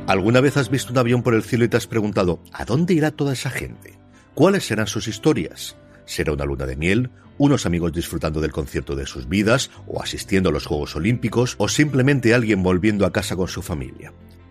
¿Alguna vez has visto un avión por el cielo y te has preguntado ¿a dónde irá toda esa gente? ¿Cuáles serán sus historias? ¿Será una luna de miel? ¿Unos amigos disfrutando del concierto de sus vidas? ¿O asistiendo a los Juegos Olímpicos? ¿O simplemente alguien volviendo a casa con su familia?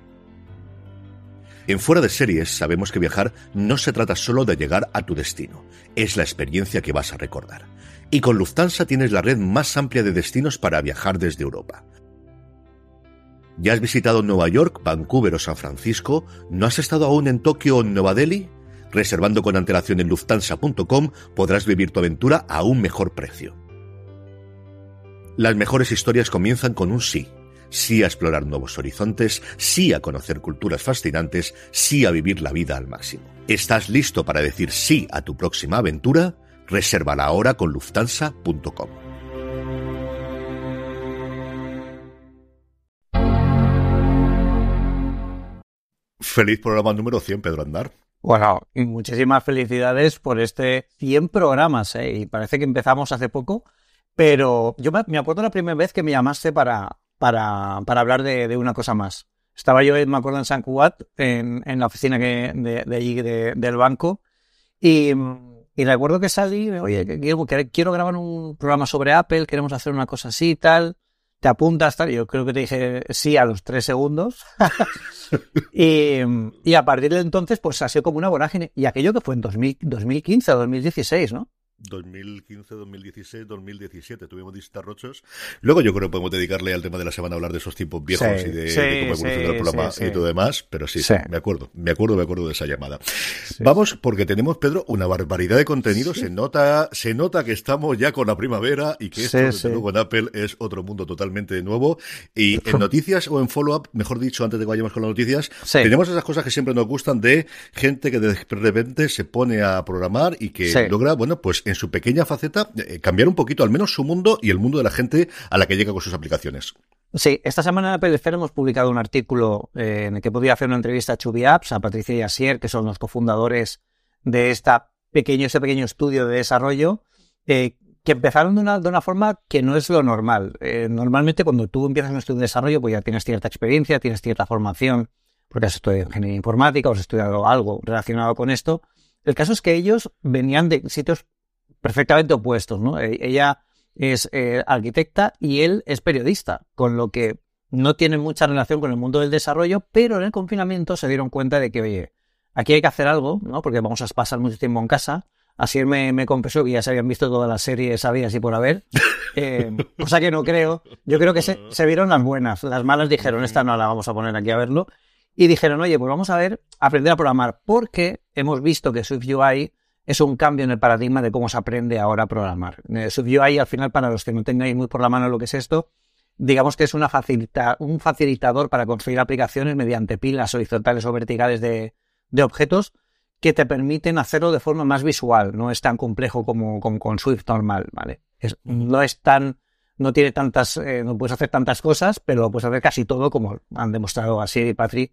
En Fuera de Series sabemos que viajar no se trata solo de llegar a tu destino, es la experiencia que vas a recordar. Y con Lufthansa tienes la red más amplia de destinos para viajar desde Europa. ¿Ya has visitado Nueva York, Vancouver o San Francisco? ¿No has estado aún en Tokio o en Nueva Delhi? Reservando con antelación en Lufthansa.com podrás vivir tu aventura a un mejor precio. Las mejores historias comienzan con un sí. Sí a explorar nuevos horizontes, sí a conocer culturas fascinantes, sí a vivir la vida al máximo. ¿Estás listo para decir sí a tu próxima aventura? Resérvala ahora con Lufthansa.com. Feliz programa número 100, Pedro Aznar. Bueno, y muchísimas felicidades por 100 programas, ¿eh? Y parece que empezamos hace poco, pero yo me acuerdo la primera vez que me llamaste para hablar de una cosa más. Estaba yo, me acuerdo, en San Cugat, en la oficina de allí del banco, y recuerdo que salí, oye, quiero grabar un programa sobre Apple, queremos hacer una cosa así y tal. Te apuntas, tal. Yo creo que te dije sí a los 3 segundos. y a partir de entonces, pues ha sido como una vorágine. Y aquello que fue en 2015 o 2016, ¿no? 2015, 2016, 2017 tuvimos distarrochos. Luego yo creo que podemos dedicarle al tema de la semana a hablar de esos tiempos viejos y de cómo evolucionó el programa y todo demás, pero sí, me acuerdo de esa llamada. Vamos, porque tenemos, Pedro, una barbaridad de contenido. Se nota que estamos ya con la primavera y que esto, desde luego, en Apple es otro mundo totalmente nuevo. Y en noticias o en follow-up, mejor dicho, antes de que vayamos con las noticias, tenemos esas cosas que siempre nos gustan de gente que de repente se pone a programar y que logra, bueno, pues en su pequeña faceta, cambiar un poquito, al menos su mundo y el mundo de la gente a la que llega con sus aplicaciones. Sí, esta semana en Apple Esfera hemos publicado un artículo en el que podría hacer una entrevista a Chubby Apps, a Patricia y Asier, que son los cofundadores de este pequeño estudio de desarrollo, que empezaron de una forma que no es lo normal. Normalmente cuando tú empiezas un estudio de desarrollo, pues ya tienes cierta experiencia, tienes cierta formación, porque has estudiado ingeniería informática o has estudiado algo relacionado con esto. El caso es que ellos venían de sitios perfectamente opuestos, ¿no? Ella es arquitecta y él es periodista, con lo que no tienen mucha relación con el mundo del desarrollo, pero en el confinamiento se dieron cuenta de que, oye, aquí hay que hacer algo, ¿no? Porque vamos a pasar mucho tiempo en casa. Así él me confesó que ya se habían visto todas las series habidas y por haber, cosa que no creo. Yo creo que se vieron las buenas, las malas dijeron, esta no la vamos a poner aquí a verlo, y dijeron, oye, pues vamos a aprender a programar, porque hemos visto que SwiftUI es un cambio en el paradigma de cómo se aprende ahora a programar. SwiftUI, al final, para los que no tengáis muy por la mano lo que es esto, digamos que es un facilitador para construir aplicaciones mediante pilas horizontales o verticales de objetos que te permiten hacerlo de forma más visual. No es tan complejo como con Swift normal, ¿vale? No tiene tantas, no puedes hacer tantas cosas, pero lo puedes hacer casi todo, como han demostrado así y Patrick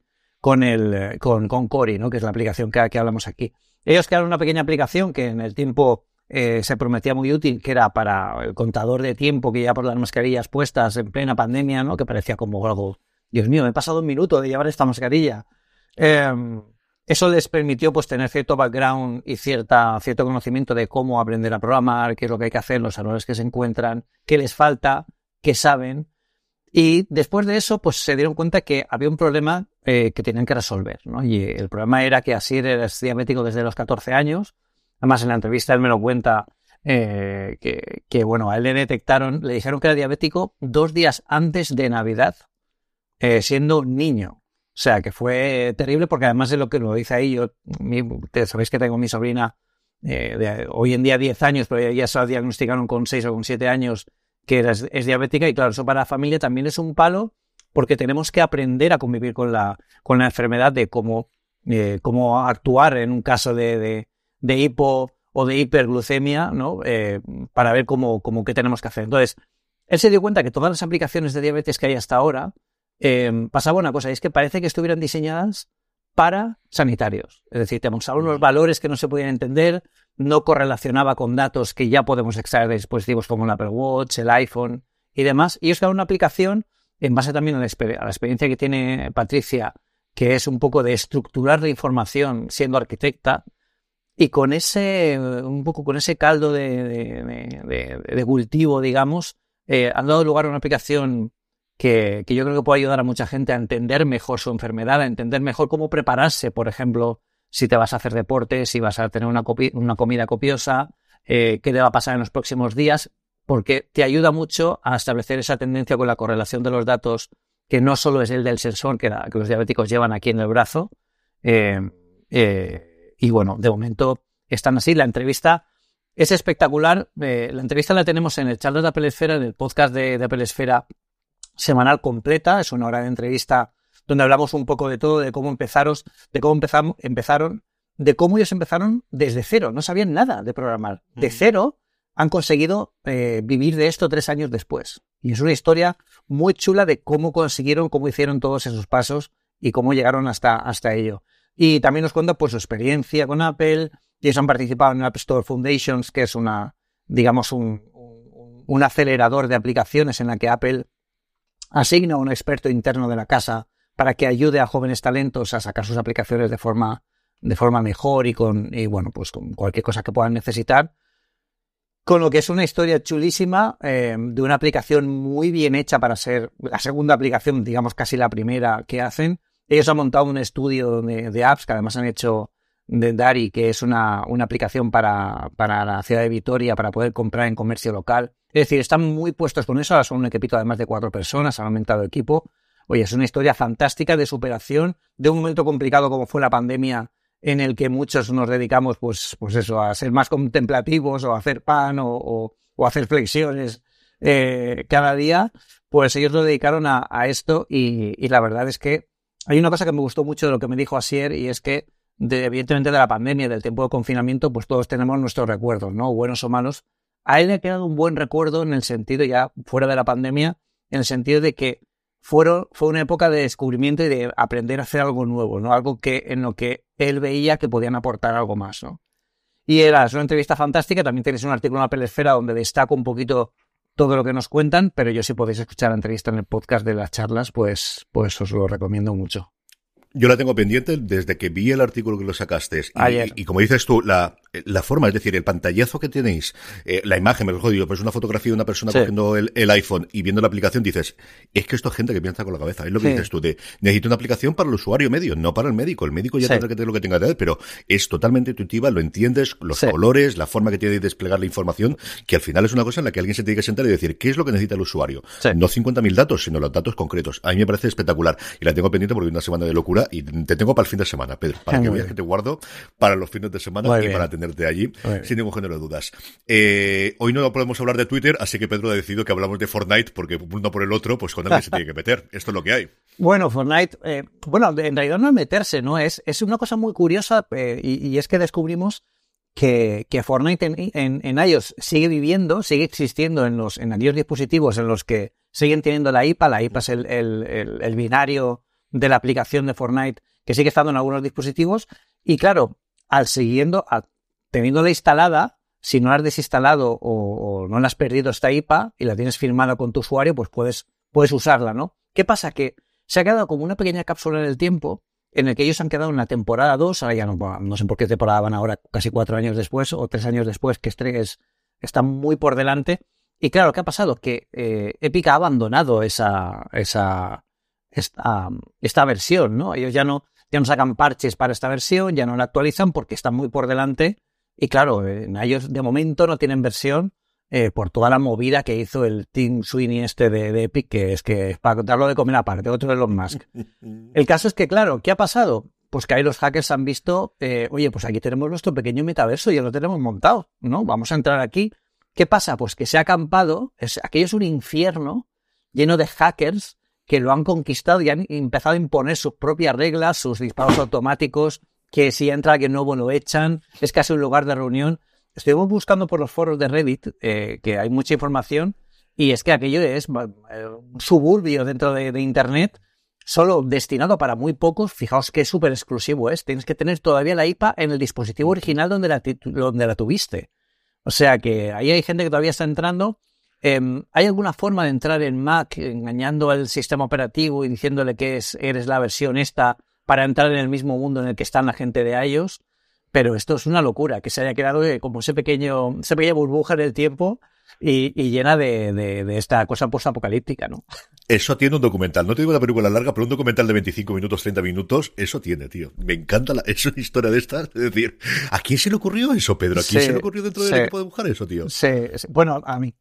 con Cori, ¿no? Que es la aplicación que hablamos aquí. Ellos crearon una pequeña aplicación que en el tiempo se prometía muy útil, que era para el contador de tiempo que ya por las mascarillas puestas en plena pandemia, ¿no? Que parecía como algo, Dios mío, me he pasado un minuto de llevar esta mascarilla. Eso les permitió pues tener cierto background y cierto conocimiento de cómo aprender a programar, qué es lo que hay que hacer, los errores que se encuentran, qué les falta, qué saben. Y después de eso, pues se dieron cuenta que había un problema que tenían que resolver, ¿no? Y el problema era que Asier era diabético desde los 14 años. Además, en la entrevista él me lo cuenta que bueno, a él le dijeron que era diabético 2 días antes de Navidad, siendo un niño. O sea, que fue terrible porque además de lo que lo dice ahí, sabéis que tengo mi sobrina de hoy en día 10 años, pero ya se la diagnosticaron con 6 o con 7 años, que es diabética, y claro, eso para la familia también es un palo porque tenemos que aprender a convivir con la enfermedad, de cómo actuar en un caso de hipo o de hiperglucemia, ¿no? Para ver qué tenemos que hacer. Entonces, él se dio cuenta que todas las aplicaciones de diabetes que hay hasta ahora pasaba una cosa, y es que parece que estuvieran diseñadas para sanitarios. Es decir, te mostraban unos valores que no se podían entender, no correlacionaba con datos que ya podemos extraer de dispositivos como el Apple Watch, el iPhone y demás. Y ellos crearon una aplicación en base también a la experiencia que tiene Patricia, que es un poco de estructurar la información siendo arquitecta, y con ese caldo de cultivo, digamos, han dado lugar a una aplicación que yo creo que puede ayudar a mucha gente a entender mejor su enfermedad, a entender mejor cómo prepararse, por ejemplo, si te vas a hacer deporte, si vas a tener una comida copiosa, qué te va a pasar en los próximos días, porque te ayuda mucho a establecer esa tendencia con la correlación de los datos, que no solo es el del sensor que los diabéticos llevan aquí en el brazo. Y bueno, de momento están así. La entrevista es espectacular. La entrevista la tenemos en el Charlas de Apple Esfera, en el podcast de Apple Esfera semanal completa. Es una hora de entrevista donde hablamos un poco de todo, de cómo empezaron, de cómo ellos empezaron desde cero. No sabían nada de programar. De cero han conseguido vivir de esto 3 años después. Y es una historia muy chula de cómo hicieron todos esos pasos y cómo llegaron hasta ello. Y también nos cuenta pues su experiencia con Apple. Ellos han participado en App Store Foundations, que es un acelerador de aplicaciones en la que Apple asigna a un experto interno de la casa para que ayude a jóvenes talentos a sacar sus aplicaciones de forma mejor y con cualquier cosa que puedan necesitar. Con lo que es una historia chulísima de una aplicación muy bien hecha para ser la segunda aplicación, digamos casi la primera que hacen. Ellos han montado un estudio de apps que además han hecho de Dari, que es una aplicación para la ciudad de Vitoria para poder comprar en comercio local. Es decir, están muy puestos con eso. Ahora son un equipito además de 4 personas, han aumentado el equipo. Oye, es una historia fantástica de superación de un momento complicado como fue la pandemia, en el que muchos nos dedicamos pues eso, a ser más contemplativos o a hacer pan o hacer flexiones cada día. Pues ellos lo dedicaron a esto y la verdad es que hay una cosa que me gustó mucho de lo que me dijo Asier, y es que evidentemente de la pandemia y del tiempo de confinamiento pues todos tenemos nuestros recuerdos, ¿no? Buenos o malos. A él le ha quedado un buen recuerdo en el sentido, ya fuera de la pandemia, en el sentido de que fue una época de descubrimiento y de aprender a hacer algo nuevo, ¿no? Algo en lo que él veía que podían aportar algo más, ¿no? Y es una entrevista fantástica. También tenéis un artículo en Apple Esfera donde destaco un poquito todo lo que nos cuentan, pero yo, si podéis escuchar la entrevista en el podcast de las charlas, pues os lo recomiendo mucho. Yo la tengo pendiente desde que vi el artículo que lo sacaste. Y como dices tú, la forma, es decir, el pantallazo que tenéis, la imagen, me lo digo, pues una fotografía de una persona cogiendo el iPhone y viendo la aplicación, dices, es que esto es gente que piensa con la cabeza. Es lo que dices tú, necesito una aplicación para el usuario medio, no para el médico. El médico ya tendrá que tener lo que tenga que tener, pero es totalmente intuitiva, lo entiendes, los colores, la forma que tiene de desplegar la información, que al final es una cosa en la que alguien se tiene que sentar y decir, ¿qué es lo que necesita el usuario? No 50.000 datos, sino los datos concretos. A mí me parece espectacular. Y la tengo pendiente porque una semana de locura. Y te tengo para el fin de semana, Pedro, para que veas que te guardo para los fines de semana para tenerte allí, sin ningún género de dudas. Hoy no podemos hablar de Twitter, así que Pedro ha decidido que hablamos de Fortnite, porque uno por el otro, pues con alguien se tiene que meter. Esto es lo que hay. Bueno, Fortnite, en realidad no es meterse, ¿no? Es una cosa muy curiosa, y es que descubrimos que Fortnite en iOS sigue existiendo en aquellos dispositivos en los que siguen teniendo la IPA. La IPA es el binario de la aplicación de Fortnite, que sigue estando en algunos dispositivos. Y claro, teniéndola instalada, si no la has desinstalado o no la has perdido esta IPA y la tienes firmada con tu usuario, pues puedes usarla, ¿no? ¿Qué pasa? Que se ha quedado como una pequeña cápsula en el tiempo, en el que ellos han quedado en la temporada 2, ahora ya no sé por qué temporada van ahora, casi 4 años después o 3 años después, que está muy por delante. Y claro, ¿qué ha pasado? Que Epic ha abandonado esta versión, ¿no? Ellos ya no sacan parches para esta versión, ya no la actualizan porque están muy por delante. Y claro, ellos de momento no tienen versión por toda la movida que hizo el Tim Sweeney de Epic, que es para darlo de comer aparte, otro de Elon Musk. El caso es que, claro, ¿qué ha pasado? Pues que ahí los hackers han visto, oye, pues aquí tenemos nuestro pequeño metaverso, ya lo tenemos montado, ¿no? Vamos a entrar aquí. ¿Qué pasa? Pues que se ha acampado, aquello es un infierno lleno de hackers que lo han conquistado y han empezado a imponer sus propias reglas, sus disparos automáticos, que si entra alguien nuevo lo echan, es casi un lugar de reunión. Estuvimos buscando por los foros de Reddit, que hay mucha información, y es que aquello es un suburbio dentro de Internet, solo destinado para muy pocos. Fijaos qué súper exclusivo es. Tienes que tener todavía la IPA en el dispositivo original donde la tuviste. O sea que ahí hay gente que todavía está entrando. ¿Hay alguna forma de entrar en Mac engañando al sistema operativo y diciéndole que eres la versión esta para entrar en el mismo mundo en el que están la gente de iOS, pero esto es una locura, que se haya quedado como esa pequeña burbuja en el tiempo y llena de esta cosa post-apocalíptica, ¿no? Eso tiene un documental. No te digo una película larga, pero un documental de 25 minutos, 30 minutos, eso tiene, tío. Me encanta. Es una historia de estas. Es decir, ¿a quién se le ocurrió eso, Pedro? ¿A quién se le ocurrió dentro del equipo de buscar eso, tío? Sí. Bueno, a mí.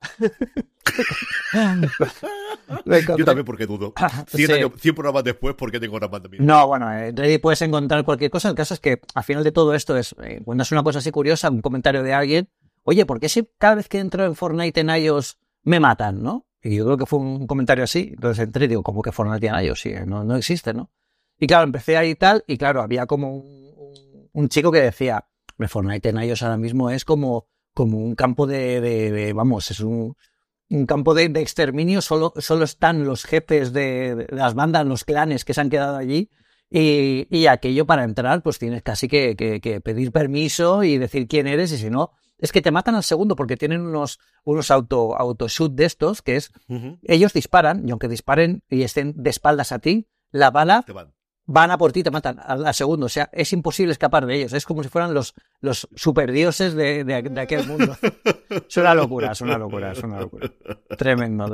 Yo también, porque dudo. 100 programas después, ¿por qué tengo una pandemia? No, bueno, en Reddit puedes encontrar cualquier cosa. El caso es que al final de todo esto es, cuando es una cosa así curiosa, un comentario de alguien, oye, ¿por qué si cada vez que entro en Fortnite en iOS me matan, no? Y yo creo que fue un comentario así. Entonces entré y digo, ¿cómo que Fortnite en iOS? Sí, no existe, ¿no? Y claro, empecé ahí y tal, y claro, había como un chico que decía, Fortnite en iOS ahora mismo es como un campo vamos, es un campo de exterminio, solo están los jefes de las bandas, los clanes que se han quedado allí, y aquello para entrar pues tienes casi que pedir permiso y decir quién eres, y si no, es que te matan al segundo porque tienen unos auto-shoot de estos, que es, ellos disparan, y aunque disparen y estén de espaldas a ti, la bala van a por ti y te matan al segundo. O sea, es imposible escapar de ellos. Es como si fueran los superdioses de aquel mundo. Es una locura. Tremendo.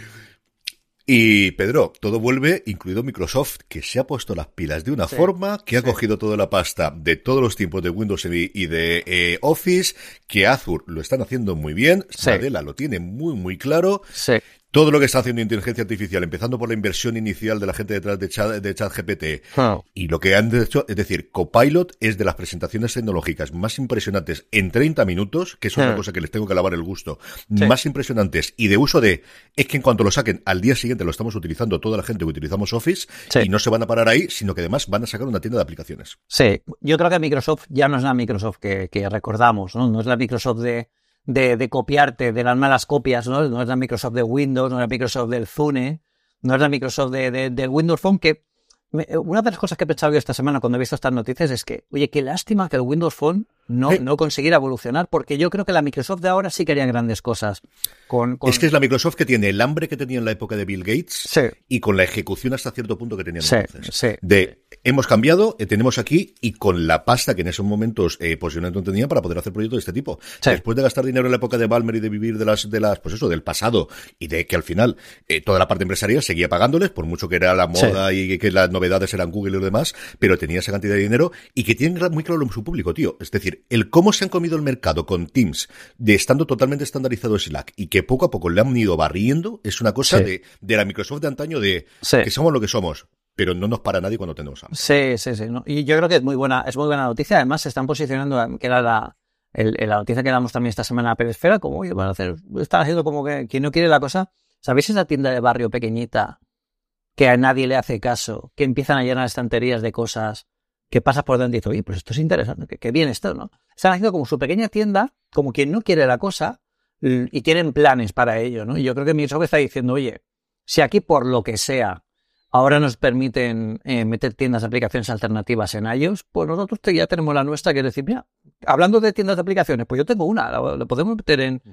Y Pedro, todo vuelve, incluido Microsoft, que se ha puesto las pilas de una forma, que ha cogido toda la pasta de todos los tiempos de Windows y de Office, que Azure lo están haciendo muy bien, Nadella lo tiene muy, muy claro. Sí. Todo lo que está haciendo inteligencia artificial, empezando por la inversión inicial de la gente detrás de ChatGPT, y lo que han hecho, es decir, Copilot es de las presentaciones tecnológicas más impresionantes en 30 minutos, que es una cosa que les tengo que lavar el gusto, más impresionantes, y de uso es que en cuanto lo saquen, al día siguiente lo estamos utilizando toda la gente que utilizamos Office, y no se van a parar ahí, sino que además van a sacar una tienda de aplicaciones. Sí, yo creo que Microsoft ya no es la Microsoft que recordamos, ¿no? No es la Microsoft de copiarte, de las malas copias, ¿no? No es la Microsoft de Windows, no es la Microsoft del Zune, no es la Microsoft del Windows Phone, que una de las cosas que he pensado yo esta semana cuando he visto estas noticias es que, oye, qué lástima que el Windows Phone no consiguiera evolucionar, porque yo creo que la Microsoft de ahora sí quería grandes cosas. Es que es la Microsoft que tiene el hambre que tenía en la época de Bill Gates y con la ejecución hasta cierto punto que tenían entonces. Hemos cambiado, tenemos aquí, y con la pasta que en esos momentos posiblemente no tenían para poder hacer proyectos de este tipo. Después de gastar dinero en la época de Ballmer y de vivir de las pues eso, del pasado, y de que al final toda la parte empresarial seguía pagándoles, por mucho que era la moda y que las novedades eran Google y lo demás, pero tenía esa cantidad de dinero, y que tienen muy claro su público, tío. Es decir, el cómo se han comido el mercado con Teams, de estando totalmente estandarizado Slack, y que poco a poco le han ido barriendo, es una cosa de la Microsoft de antaño, que somos lo que somos, pero no nos para nadie cuando tenemos hambre. Sí. ¿No? Y yo creo que es muy buena noticia. Además, se están posicionando, que era la noticia que damos también esta semana a Peresfera, como, oye, están haciendo como que quien no quiere la cosa. ¿Sabéis esa tienda de barrio pequeñita que a nadie le hace caso, que empiezan a llenar estanterías de cosas, que pasas por dentro y dices, oye, pues esto es interesante, que bien esto, ¿no? Están haciendo como su pequeña tienda, como quien no quiere la cosa, y tienen planes para ello, ¿no? Y yo creo que Microsoft está diciendo, oye, si aquí por lo que sea ahora nos permiten meter tiendas de aplicaciones alternativas en iOS, pues nosotros ya tenemos la nuestra, que es decir, mira, hablando de tiendas de aplicaciones, pues yo tengo una, lo podemos meter en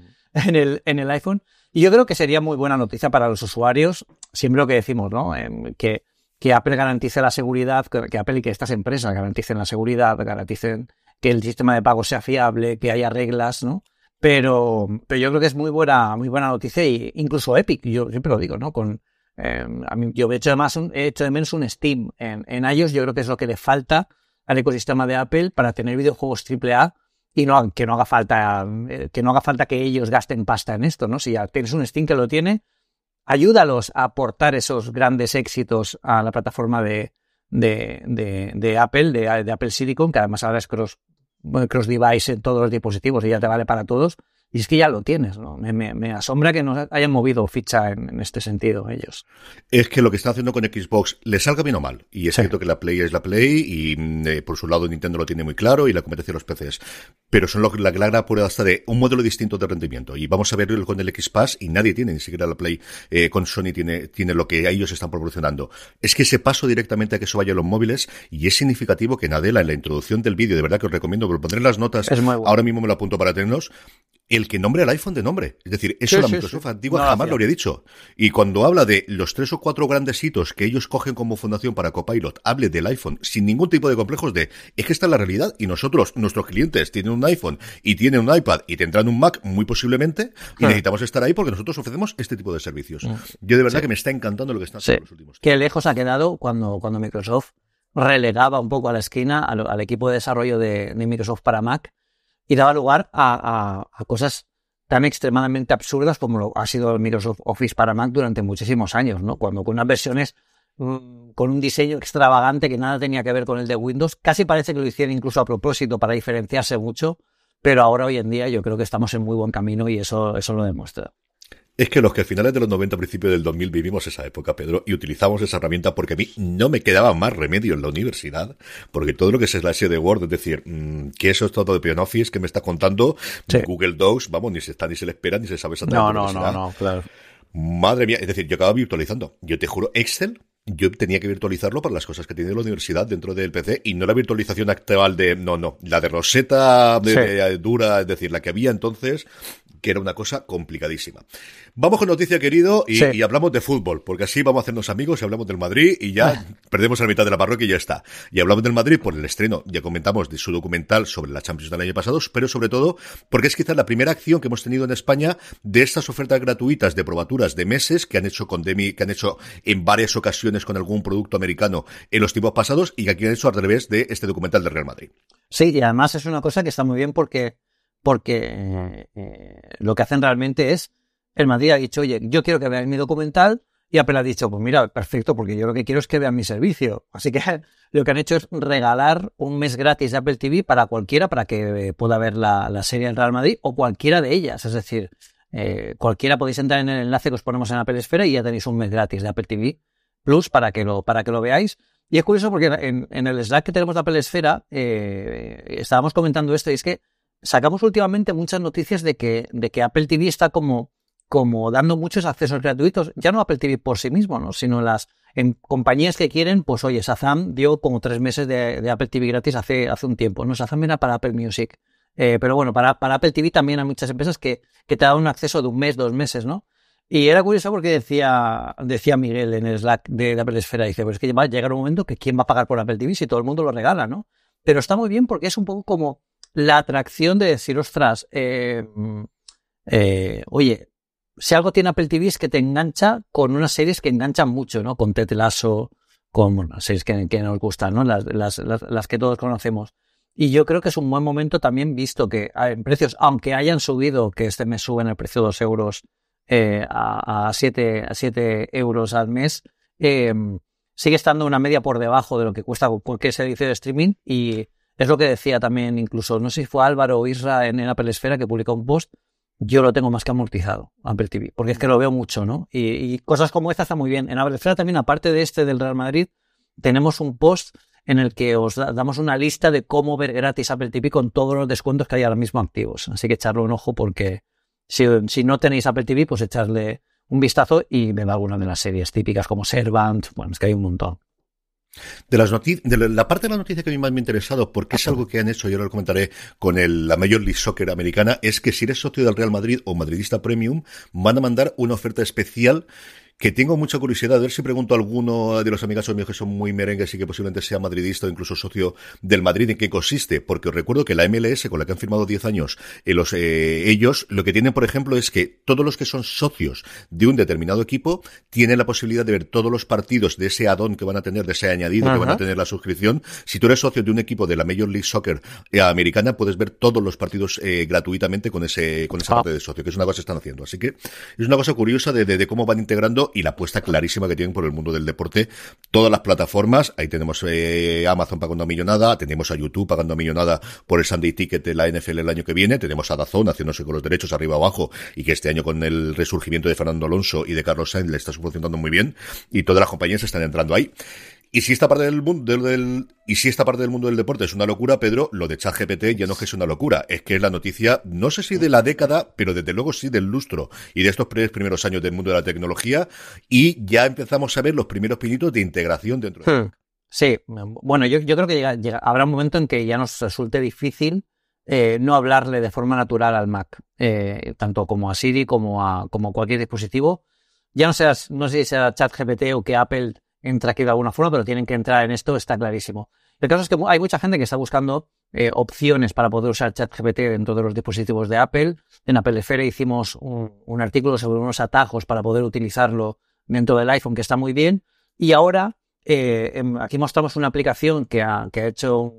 el iPhone, y yo creo que sería muy buena noticia para los usuarios, siempre lo que decimos, ¿no? Que Apple garantice la seguridad, que Apple y que estas empresas garanticen la seguridad, garanticen que el sistema de pago sea fiable, que haya reglas, ¿no? Pero yo creo que es muy buena noticia, y incluso Epic, yo siempre lo digo, ¿no? A mí, yo he hecho de menos un Steam en iOS. Yo creo que es lo que le falta al ecosistema de Apple para tener videojuegos AAA, y que no haga falta que ellos gasten pasta en esto, ¿no? Si ya tienes un Steam que lo tiene, ayúdalos a aportar esos grandes éxitos a la plataforma de Apple, de Apple Silicon, que además ahora es cross device en todos los dispositivos y ya te vale para todos. Y es que ya lo tienes, ¿no? Me asombra que no hayan movido ficha en este sentido ellos. Es que lo que están haciendo con Xbox les salga bien o mal. Y es cierto que la Play es la Play, y por su lado Nintendo lo tiene muy claro, y la competencia de los PCs. Pero son la gran prueba hasta de un modelo distinto de rendimiento. Y vamos a verlo con el X-Pass, y nadie tiene, ni siquiera la Play con Sony tiene lo que ellos están proporcionando. Es que ese paso directamente a que eso vaya a los móviles, y es significativo que Nadella, en la introducción del vídeo, de verdad que os recomiendo, que lo pondré en las notas, ahora mismo me lo apunto para tenerlos. el que nombre al iPhone de nombre. Es decir, eso la Microsoft antigua jamás lo habría dicho. Y cuando habla de los 3 o 4 grandes hitos que ellos cogen como fundación para Copilot, hable del iPhone sin ningún tipo de complejos de, es que esta es la realidad y nosotros, nuestros clientes tienen un iPhone y tienen un iPad y tendrán un Mac muy posiblemente y necesitamos estar ahí porque nosotros ofrecemos este tipo de servicios. Yo de verdad que me está encantando lo que están haciendo los últimos tiempos. Qué lejos ha quedado cuando Microsoft relegaba un poco a la esquina al equipo de desarrollo de Microsoft para Mac y daba lugar a cosas tan extremadamente absurdas como lo ha sido el Microsoft Office para Mac durante muchísimos años, ¿no? Cuando con unas versiones con un diseño extravagante que nada tenía que ver con el de Windows, casi parece que lo hicieron incluso a propósito para diferenciarse mucho, pero ahora hoy en día yo creo que estamos en muy buen camino y eso lo demuestra. Es que los que a finales de los 90, principios del 2000 vivimos esa época, Pedro, y utilizamos esa herramienta porque a mí no me quedaba más remedio en la universidad, porque todo lo que es la serie de Word, es decir, que eso es todo de OpenOffice que me está contando, Google Docs, vamos, ni se está, ni se le espera, ni se sabe exactamente. No, claro. Madre mía, es decir, yo acababa virtualizando. Yo te juro, Excel, yo tenía que virtualizarlo para las cosas que tenía la universidad dentro del PC y no la virtualización actual de, la de Rosetta de dura, es decir, la que había entonces, que era una cosa complicadísima. Vamos con noticia, querido, y hablamos de fútbol, porque así vamos a hacernos amigos y hablamos del Madrid y ya perdemos la mitad de la parroquia y ya está. Y hablamos del Madrid por el estreno, ya comentamos, de su documental sobre la Champions del año pasado, pero sobre todo porque es quizás la primera acción que hemos tenido en España de estas ofertas gratuitas de probaturas de meses que han hecho con Demi, que han hecho en varias ocasiones con algún producto americano en los tiempos pasados y que aquí han hecho a través de este documental de Real Madrid. Sí, y además es una cosa que está muy bien porque lo que hacen realmente es, el Madrid ha dicho, oye, yo quiero que veáis mi documental, y Apple ha dicho, pues mira, perfecto, porque yo lo que quiero es que vean mi servicio. Así que lo que han hecho es regalar un mes gratis de Apple TV para cualquiera, para que pueda ver la serie del Real Madrid o cualquiera de ellas. Es decir, cualquiera podéis entrar en el enlace que os ponemos en Apple Esfera y ya tenéis un mes gratis de Apple TV Plus para que lo veáis. Y es curioso porque en el Slack que tenemos de Apple Esfera estábamos comentando esto, y es que sacamos últimamente muchas noticias de que Apple TV está como dando muchos accesos gratuitos, ya no Apple TV por sí mismo, ¿no? Sino en compañías que quieren, pues oye, Shazam dio como 3 meses de Apple TV gratis hace un tiempo, ¿no? Shazam era para Apple Music, pero bueno, para Apple TV también hay muchas empresas que te dan un acceso de 1 mes, 2 meses, ¿no? Y era curioso porque decía Miguel en el Slack de Apple Esfera, dice, pues es que va a llegar un momento que ¿quién va a pagar por Apple TV si todo el mundo lo regala, ¿no? Pero está muy bien porque es un poco como la atracción de decir, ostras, oye, si algo tiene Apple TV es que te engancha con unas series que enganchan mucho, ¿no? Con Ted Lasso, con series que nos gustan, ¿no? Las que todos conocemos. Y yo creo que es un buen momento también, visto que en precios, aunque hayan subido, que este mes suben el precio de 2 euros a 7 euros al mes, sigue estando una media por debajo de lo que cuesta cualquier servicio de streaming, y es lo que decía también, incluso, no sé si fue Álvaro o Isra en Apple Esfera, que publicó un post. Yo lo tengo más que amortizado, Apple TV, porque es que lo veo mucho, ¿no? Y cosas como esta están muy bien. En Apple Esfera también, aparte de del Real Madrid, tenemos un post en el que os damos una lista de cómo ver gratis Apple TV con todos los descuentos que hay ahora mismo activos. Así que echarle un ojo, porque si no tenéis Apple TV, pues echarle un vistazo y ver alguna de las series típicas como Servant. Bueno, es que hay un montón. De la parte de la noticia que a mí más me ha interesado, porque es algo que han hecho, y ahora lo comentaré con la Major League Soccer americana, es que si eres socio del Real Madrid o madridista premium, van a mandar una oferta especial que tengo mucha curiosidad de ver si pregunto a alguno de los amigos míos que son muy merengues y que posiblemente sea madridista o incluso socio del Madrid en qué consiste, porque os recuerdo que la MLS, con la que han firmado 10 años, ellos lo que tienen, por ejemplo, es que todos los que son socios de un determinado equipo tienen la posibilidad de ver todos los partidos de ese add-on que van a tener, de ese añadido que van a tener la suscripción. Si tú eres socio de un equipo de la Major League Soccer americana, puedes ver todos los partidos gratuitamente con esa parte de socio, que es una cosa que están haciendo. Así que es una cosa curiosa de cómo van integrando, y la apuesta clarísima que tienen por el mundo del deporte. Todas las plataformas, ahí tenemos Amazon pagando a millonada, tenemos a YouTube pagando a millonada por el Sunday Ticket de la NFL el año que viene, tenemos a DAZN haciéndose con los derechos arriba abajo, y que este año con el resurgimiento de Fernando Alonso y de Carlos Sainz le está funcionando muy bien, y todas las compañías están entrando ahí. Y si esta parte del mundo del deporte es una locura, Pedro, lo de ChatGPT ya no es que es una locura, es que es la noticia, no sé si de la década, pero desde luego sí del lustro y de estos primeros años del mundo de la tecnología, y ya empezamos a ver los primeros pinitos de integración dentro de Sí, bueno, yo creo que habrá un momento en que ya nos resulte difícil no hablarle de forma natural al Mac, tanto como a Siri como a cualquier dispositivo. Ya no sé si será ChatGPT o que Apple entra aquí de alguna forma, pero tienen que entrar en esto, está clarísimo. El caso es que hay mucha gente que está buscando opciones para poder usar ChatGPT dentro de los dispositivos de Apple. En Apple Esfera hicimos un artículo sobre unos atajos para poder utilizarlo dentro del iPhone, que está muy bien. Y ahora aquí mostramos una aplicación que ha hecho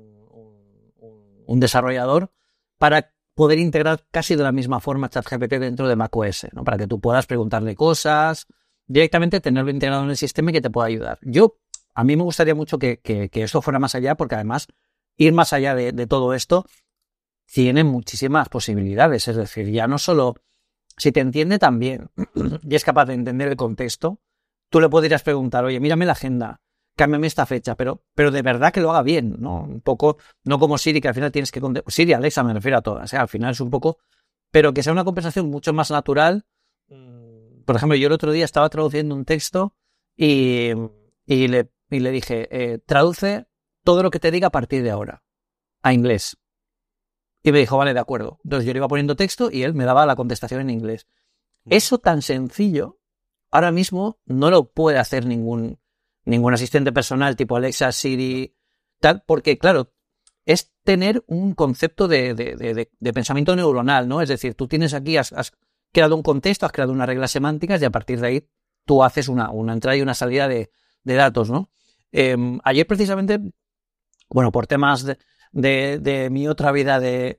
un desarrollador para poder integrar casi de la misma forma ChatGPT dentro de macOS, ¿no? Para que tú puedas preguntarle cosas, directamente tenerlo integrado en el sistema y que te pueda ayudar. A mí me gustaría mucho que esto fuera más allá, porque además ir más allá de todo esto tiene muchísimas posibilidades. Es decir, ya no solo si te entiende también y es capaz de entender el contexto, tú le podrías preguntar, oye, mírame la agenda, cámbiame esta fecha, pero de verdad que lo haga bien, ¿no? Un poco, no como Siri, que al final tienes que... Siri, Alexa, me refiero a todas, al final es un poco... Pero que sea una conversación mucho más natural. Por ejemplo, yo el otro día estaba traduciendo un texto y le dije, traduce todo lo que te diga a partir de ahora a inglés. Y me dijo, vale, de acuerdo. Entonces yo le iba poniendo texto y él me daba la contestación en inglés. Eso tan sencillo, ahora mismo no lo puede hacer ningún asistente personal tipo Alexa, Siri, tal, porque claro, es tener un concepto de pensamiento neuronal, ¿no? Es decir, tú tienes aquí, has creado un contexto, has creado unas reglas semánticas y a partir de ahí tú haces una entrada y una salida de datos, ¿no? Ayer precisamente, bueno, por temas de mi otra vida de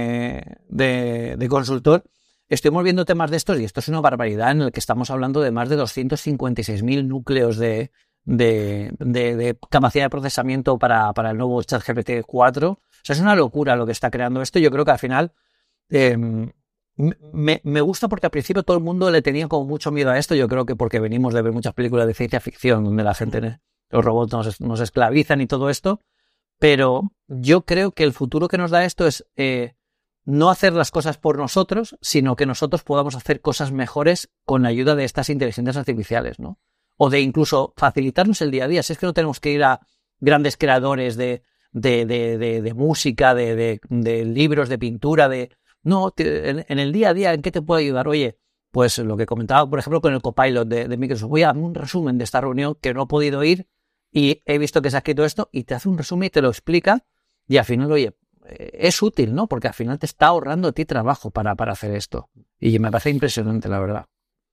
consultor, estuvimos viendo temas de estos y esto es una barbaridad en el que estamos hablando de más de 256.000 núcleos de capacidad de procesamiento para el nuevo ChatGPT 4. O sea, es una locura lo que está creando esto. Yo creo que al final me gusta porque al principio todo el mundo le tenía como mucho miedo a esto. Yo creo que porque venimos de ver muchas películas de ciencia ficción donde la gente, los robots nos esclavizan y todo esto. Pero yo creo que el futuro que nos da esto es no hacer las cosas por nosotros, sino que nosotros podamos hacer cosas mejores con la ayuda de estas inteligencias artificiales, ¿no? O de incluso facilitarnos el día a día. Si es que no tenemos que ir a grandes creadores de música, de libros, de pintura, no, en el día a día, ¿en qué te puedo ayudar? Oye, pues lo que comentaba, por ejemplo, con el Copilot de Microsoft. Voy a dar un resumen de esta reunión que no he podido ir y he visto que se ha escrito esto y te hace un resumen y te lo explica y al final, oye, es útil, ¿no? Porque al final te está ahorrando a ti trabajo para hacer esto. Y me parece impresionante, la verdad.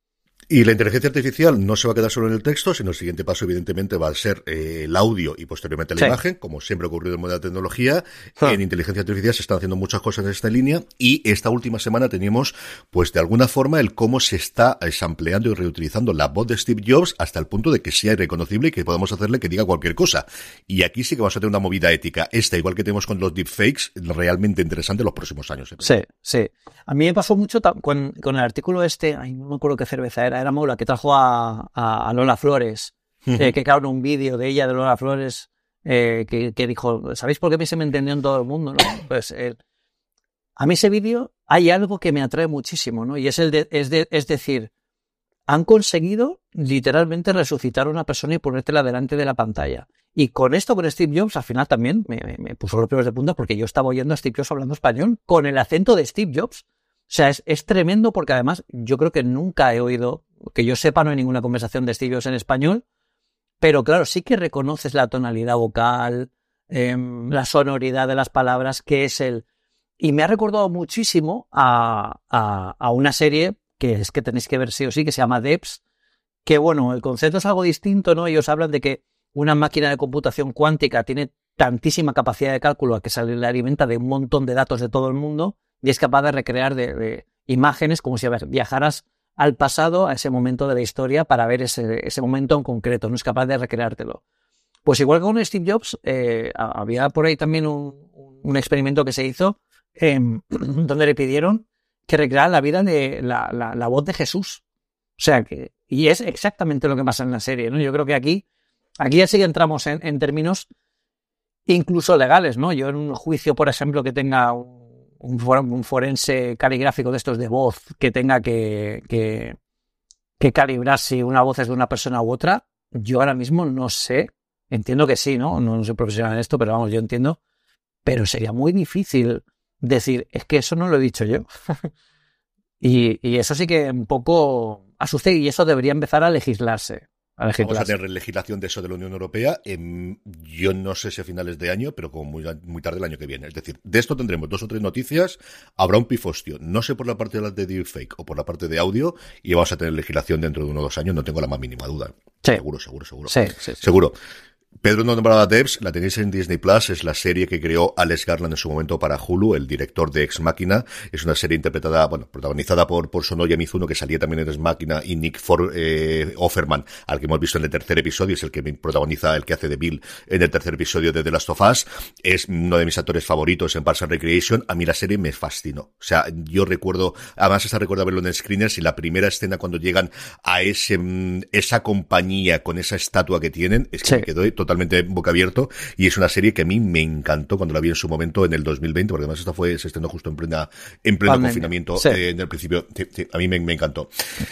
Y la inteligencia artificial no se va a quedar solo en el texto, sino el siguiente paso, evidentemente, va a ser el audio y posteriormente la imagen, como siempre ha ocurrido en el mundo de la tecnología. En inteligencia artificial se están haciendo muchas cosas en esta línea y esta última semana teníamos, pues de alguna forma, el cómo se está sampleando y reutilizando la voz de Steve Jobs hasta el punto de que sea irreconocible y que podamos hacerle que diga cualquier cosa. Y aquí sí que vamos a tener una movida ética. Igual que tenemos con los deepfakes, realmente interesante en los próximos años. Sí. A mí me pasó mucho con el artículo no me acuerdo qué cerveza era Mola, que trajo a Lola Flores, que crearon un vídeo de ella, de Lola Flores, que dijo, ¿sabéis por qué se me entendió en todo el mundo? ¿No? Pues a mí ese vídeo hay algo que me atrae muchísimo, ¿no? Y es decir, han conseguido literalmente resucitar a una persona y ponértela delante de la pantalla. Y con esto, con Steve Jobs, al final también me puso los pelos de punta porque yo estaba oyendo a Steve Jobs hablando español con el acento de Steve Jobs. O sea, es tremendo porque además yo creo que nunca he oído, que yo sepa, no hay ninguna conversación de Steve Jobs en español, pero claro, sí que reconoces la tonalidad vocal, la sonoridad de las palabras, que es Y me ha recordado muchísimo a una serie que es que tenéis que ver sí o sí, que se llama Debs, que bueno, el concepto es algo distinto, ¿no? Ellos hablan de que una máquina de computación cuántica tiene tantísima capacidad de cálculo a que se le alimenta de un montón de datos de todo el mundo y es capaz de recrear de imágenes como si viajaras al pasado, a ese momento de la historia, para ver ese momento en concreto, no es capaz de recreártelo. Pues igual que con Steve Jobs, había por ahí también un experimento que se hizo donde le pidieron que recreara la vida de la voz de Jesús. O sea, y es exactamente lo que pasa en la serie, ¿no? Yo creo que aquí ya sí que entramos en términos incluso legales, ¿no? Yo en un juicio, por ejemplo, que tenga un forense caligráfico de estos de voz, que tenga que calibrar si una voz es de una persona u otra, yo ahora mismo no sé, entiendo que sí, ¿no? No soy profesional en esto, pero vamos, yo entiendo, pero sería muy difícil decir, es que eso no lo he dicho yo. y eso sí que un poco asusta, y eso debería empezar a legislarse. Vamos a tener legislación de eso de la Unión Europea, yo no sé si a finales de año, pero como muy tarde el año que viene. Es decir, de esto tendremos 2 o 3 noticias, habrá un pifostio, no sé por la parte de deepfake o por la parte de audio, y vamos a tener legislación dentro de 1 o 2 años, no tengo la más mínima duda. Sí. Seguro. Sí. Seguro. Pedro no nombraba Devs, la tenéis en Disney Plus, es la serie que creó Alex Garland en su momento para Hulu, el director de Ex Machina. Es una serie protagonizada por Sonoya Mizuno, que salía también en Ex Machina, y Nick Offerman, al que hemos visto en el tercer episodio, es el que protagoniza, el que hace de Bill en el tercer episodio de The Last of Us. Es uno de mis actores favoritos en Parks and Recreation. A mí la serie me fascinó. O sea, yo recuerdo, además recuerdo verlo en screeners, y la primera escena cuando llegan a esa compañía con esa estatua que tienen, es que me quedó totalmente boca abierto, y es una serie que a mí me encantó cuando la vi en su momento en el 2020, porque además se estrenó justo en pleno confinamiento, en el principio. Sí, a mí me encantó.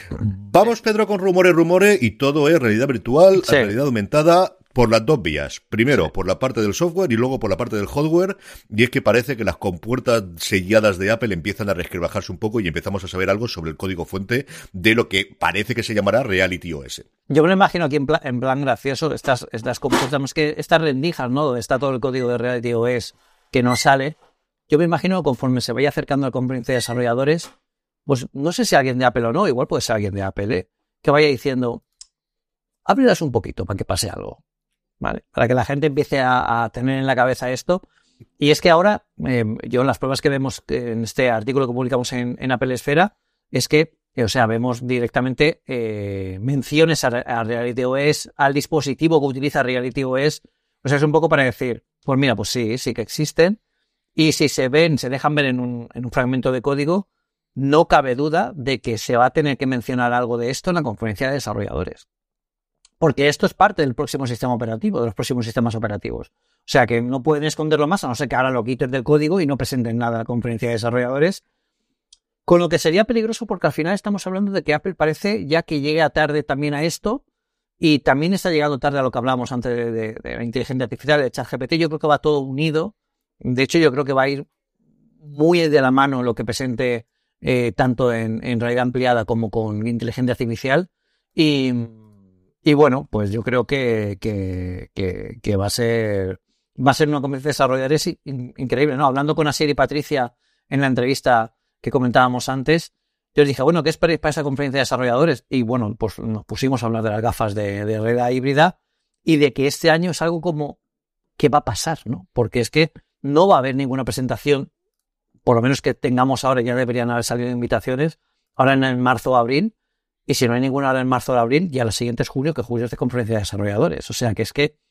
Vamos, Pedro, con rumores, y todo es realidad virtual, realidad aumentada, por las 2 vías. Primero, por la parte del software, y luego por la parte del hardware, y es que parece que las compuertas selladas de Apple empiezan a resquebrajarse un poco, y empezamos a saber algo sobre el código fuente de lo que parece que se llamará Reality OS. Yo me lo imagino aquí en plan gracioso, estas compuertas, que estas rendijas, ¿no?, donde está todo el código de Reality OS que no sale. Yo me imagino que conforme se vaya acercando a la conferencia de desarrolladores, pues no sé si alguien de Apple o no, igual puede ser alguien de Apple, que vaya diciendo, ábrelas un poquito para que pase algo. ¿Vale? Para que la gente empiece a tener en la cabeza esto. Y es que ahora, yo en las pruebas que vemos en este artículo que publicamos en Apple Esfera, es que, vemos directamente menciones a Reality OS, al dispositivo que utiliza Reality OS. O sea, es un poco para decir, pues mira, pues sí que existen. Y si se dejan ver en un fragmento de código, no cabe duda de que se va a tener que mencionar algo de esto en la conferencia de desarrolladores. Porque esto es parte del próximo sistema operativo, de los próximos sistemas operativos. O sea que no pueden esconderlo más, a no ser que ahora lo quiten del código y no presenten nada a la conferencia de desarrolladores. Con lo que sería peligroso, porque al final estamos hablando de que Apple parece ya que llega tarde también a esto, y también está llegando tarde a lo que hablábamos antes de la inteligencia artificial, de ChatGPT. Yo creo que va todo unido. De hecho, yo creo que va a ir muy de la mano lo que presente tanto en realidad ampliada como con inteligencia artificial. Y bueno, pues yo creo que va a ser una conferencia de desarrolladores increíble, ¿no? Hablando con Asier y Patricia en la entrevista que comentábamos antes, yo les dije, bueno, ¿qué esperáis para esa conferencia de desarrolladores? Y bueno, pues nos pusimos a hablar de las gafas de realidad híbrida, y de que este año es algo como que va a pasar, ¿no? Porque es que no va a haber ninguna presentación, por lo menos que tengamos ahora, ya deberían haber salido invitaciones, ahora en marzo o abril. Y si no hay ninguna ahora en marzo o abril, ya la siguiente es julio, que julio es de conferencia de desarrolladores. O sea que es que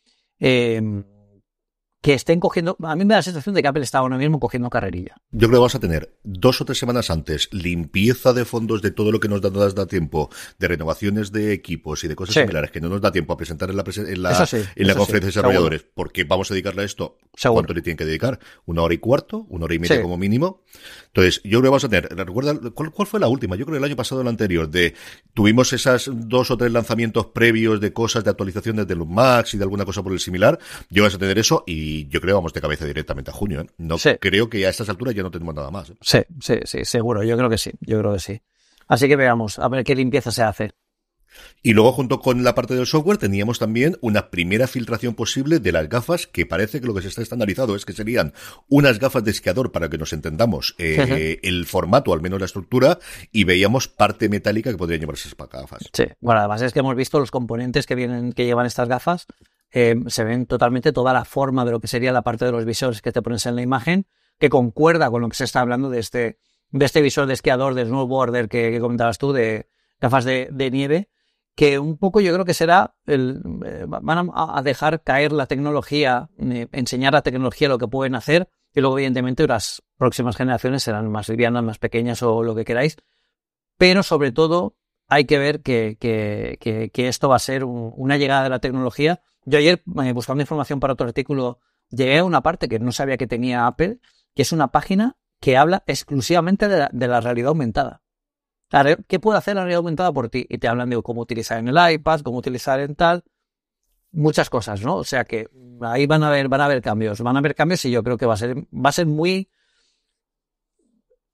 estén cogiendo... A mí me da la sensación de que Apple está ahora mismo cogiendo carrerilla. Yo creo que vamos a tener 2 o 3 semanas antes limpieza de fondos de todo lo que nos da tiempo, de renovaciones de equipos y de cosas similares que no nos da tiempo a presentar en la conferencia de desarrolladores, seguro. Porque vamos a dedicarle a esto. Seguro. ¿Cuánto le tienen que dedicar? 1 hora y cuarto, 1 hora y media como mínimo. Entonces, yo creo que vamos a tener... ¿Recuerda cuál fue la última? Yo creo que el año pasado o el anterior. Tuvimos esas 2 o 3 lanzamientos previos de cosas, de actualizaciones de los Macs y de alguna cosa por el similar. Yo vas a tener eso, y yo creo que vamos de cabeza directamente a junio. No creo que a estas alturas ya no tenemos nada más. Sí, seguro. Yo creo que sí. Así que veamos, a ver qué limpieza se hace. Y luego, junto con la parte del software, teníamos también una primera filtración posible de las gafas, que parece que lo que se está estandarizado es que serían unas gafas de esquiador, para que nos entendamos el formato, al menos la estructura, y veíamos parte metálica que podrían llevarse esas gafas. Sí, bueno, además es que hemos visto los componentes que llevan estas gafas. Se ven totalmente toda la forma de lo que sería la parte de los visores que te pones en la imagen, que concuerda con lo que se está hablando de este visor de esquiador, de snowboarder que comentabas tú, de gafas de nieve, que un poco yo creo que será van a dejar caer la tecnología, enseñar a la tecnología lo que pueden hacer, y luego evidentemente las próximas generaciones serán más livianas, más pequeñas o lo que queráis, pero sobre todo hay que ver que esto va a ser una llegada de la tecnología. Yo ayer, buscando información para otro artículo, llegué a una parte que no sabía que tenía Apple, que es una página que habla exclusivamente de la realidad aumentada. ¿Qué puede hacer la realidad aumentada por ti? Y te hablan de cómo utilizar en el iPad, cómo utilizar en tal, muchas cosas, ¿no? O sea que ahí van a haber cambios. Van a haber cambios, y yo creo que va a ser muy...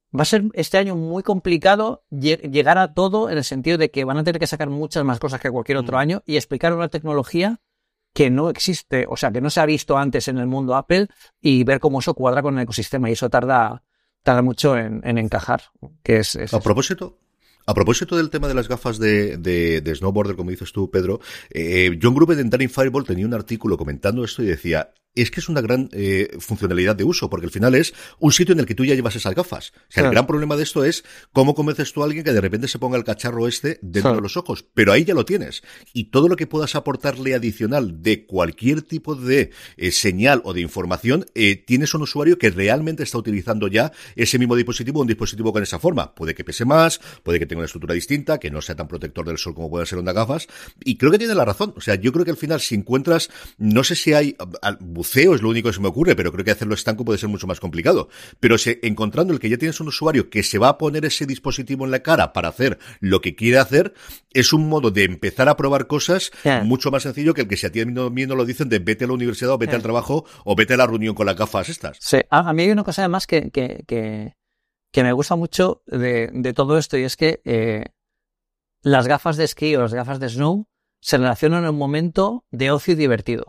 va a ser este año muy complicado llegar a todo, en el sentido de que van a tener que sacar muchas más cosas que cualquier otro año y explicar una tecnología que no existe, o sea, que no se ha visto antes en el mundo Apple, y ver cómo eso cuadra con el ecosistema, y eso tarda mucho en encajar. Que es A propósito del tema de las gafas de snowboarder, como dices tú, Pedro, John Gruber en Daring Fireball tenía un artículo comentando esto y decía: es que es una gran funcionalidad de uso, porque al final es un sitio en el que tú ya llevas esas gafas. O sea, el gran problema de esto es cómo convences tú a alguien que de repente se ponga el cacharro dentro de los ojos. Pero ahí ya lo tienes. Y todo lo que puedas aportarle adicional de cualquier tipo de señal o de información, tienes un usuario que realmente está utilizando ya ese mismo dispositivo, un dispositivo con esa forma. Puede que pese más, puede que tenga una estructura distinta, que no sea tan protector del sol como puede ser unas gafas. Y creo que tiene la razón. O sea, yo creo que al final, si encuentras, no sé si hay buceo, es lo único que se me ocurre, pero creo que hacerlo estanco puede ser mucho más complicado. Pero encontrando el que ya tienes un usuario que se va a poner ese dispositivo en la cara para hacer lo que quiere hacer, es un modo de empezar a probar cosas mucho más sencillo que el que si a ti mismo lo dicen de vete a la universidad o vete al trabajo o vete a la reunión con las gafas estas. Sí, a mí hay una cosa además que me gusta mucho de todo esto, y es que las gafas de esquí o las gafas de snow se relacionan en un momento de ocio y divertido.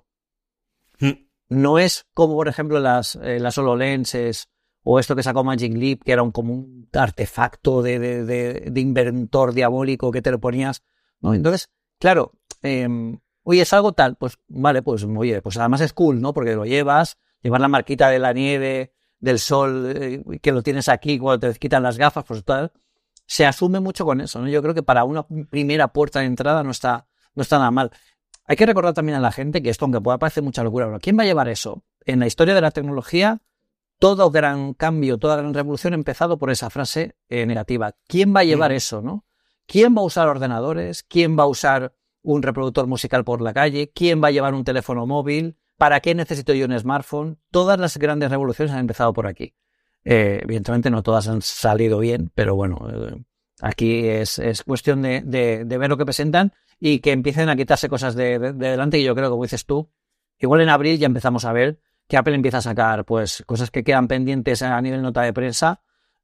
No es como, por ejemplo, las HoloLenses o esto que sacó Magic Leap, que era como un artefacto de inventor diabólico que te lo ponías, ¿no? Entonces, claro, oye, es algo tal, pues vale, pues oye, pues además es cool, ¿no? Porque lo llevas la marquita de la nieve, del sol, que lo tienes aquí cuando te quitan las gafas, pues tal. Se asume mucho con eso, ¿no? Yo creo que para una primera puerta de entrada no está nada mal. Hay que recordar también a la gente que esto, aunque pueda parecer mucha locura, pero ¿quién va a llevar eso? En la historia de la tecnología, todo gran cambio, toda gran revolución ha empezado por esa frase negativa. ¿Quién va a llevar eso, no? ¿Quién va a usar ordenadores? ¿Quién va a usar un reproductor musical por la calle? ¿Quién va a llevar un teléfono móvil? ¿Para qué necesito yo un smartphone? Todas las grandes revoluciones han empezado por aquí. Evidentemente no todas han salido bien, pero bueno, aquí es cuestión de ver lo que presentan y que empiecen a quitarse cosas de delante, y yo creo que, como dices tú, igual en abril ya empezamos a ver que Apple empieza a sacar pues cosas que quedan pendientes a nivel nota de prensa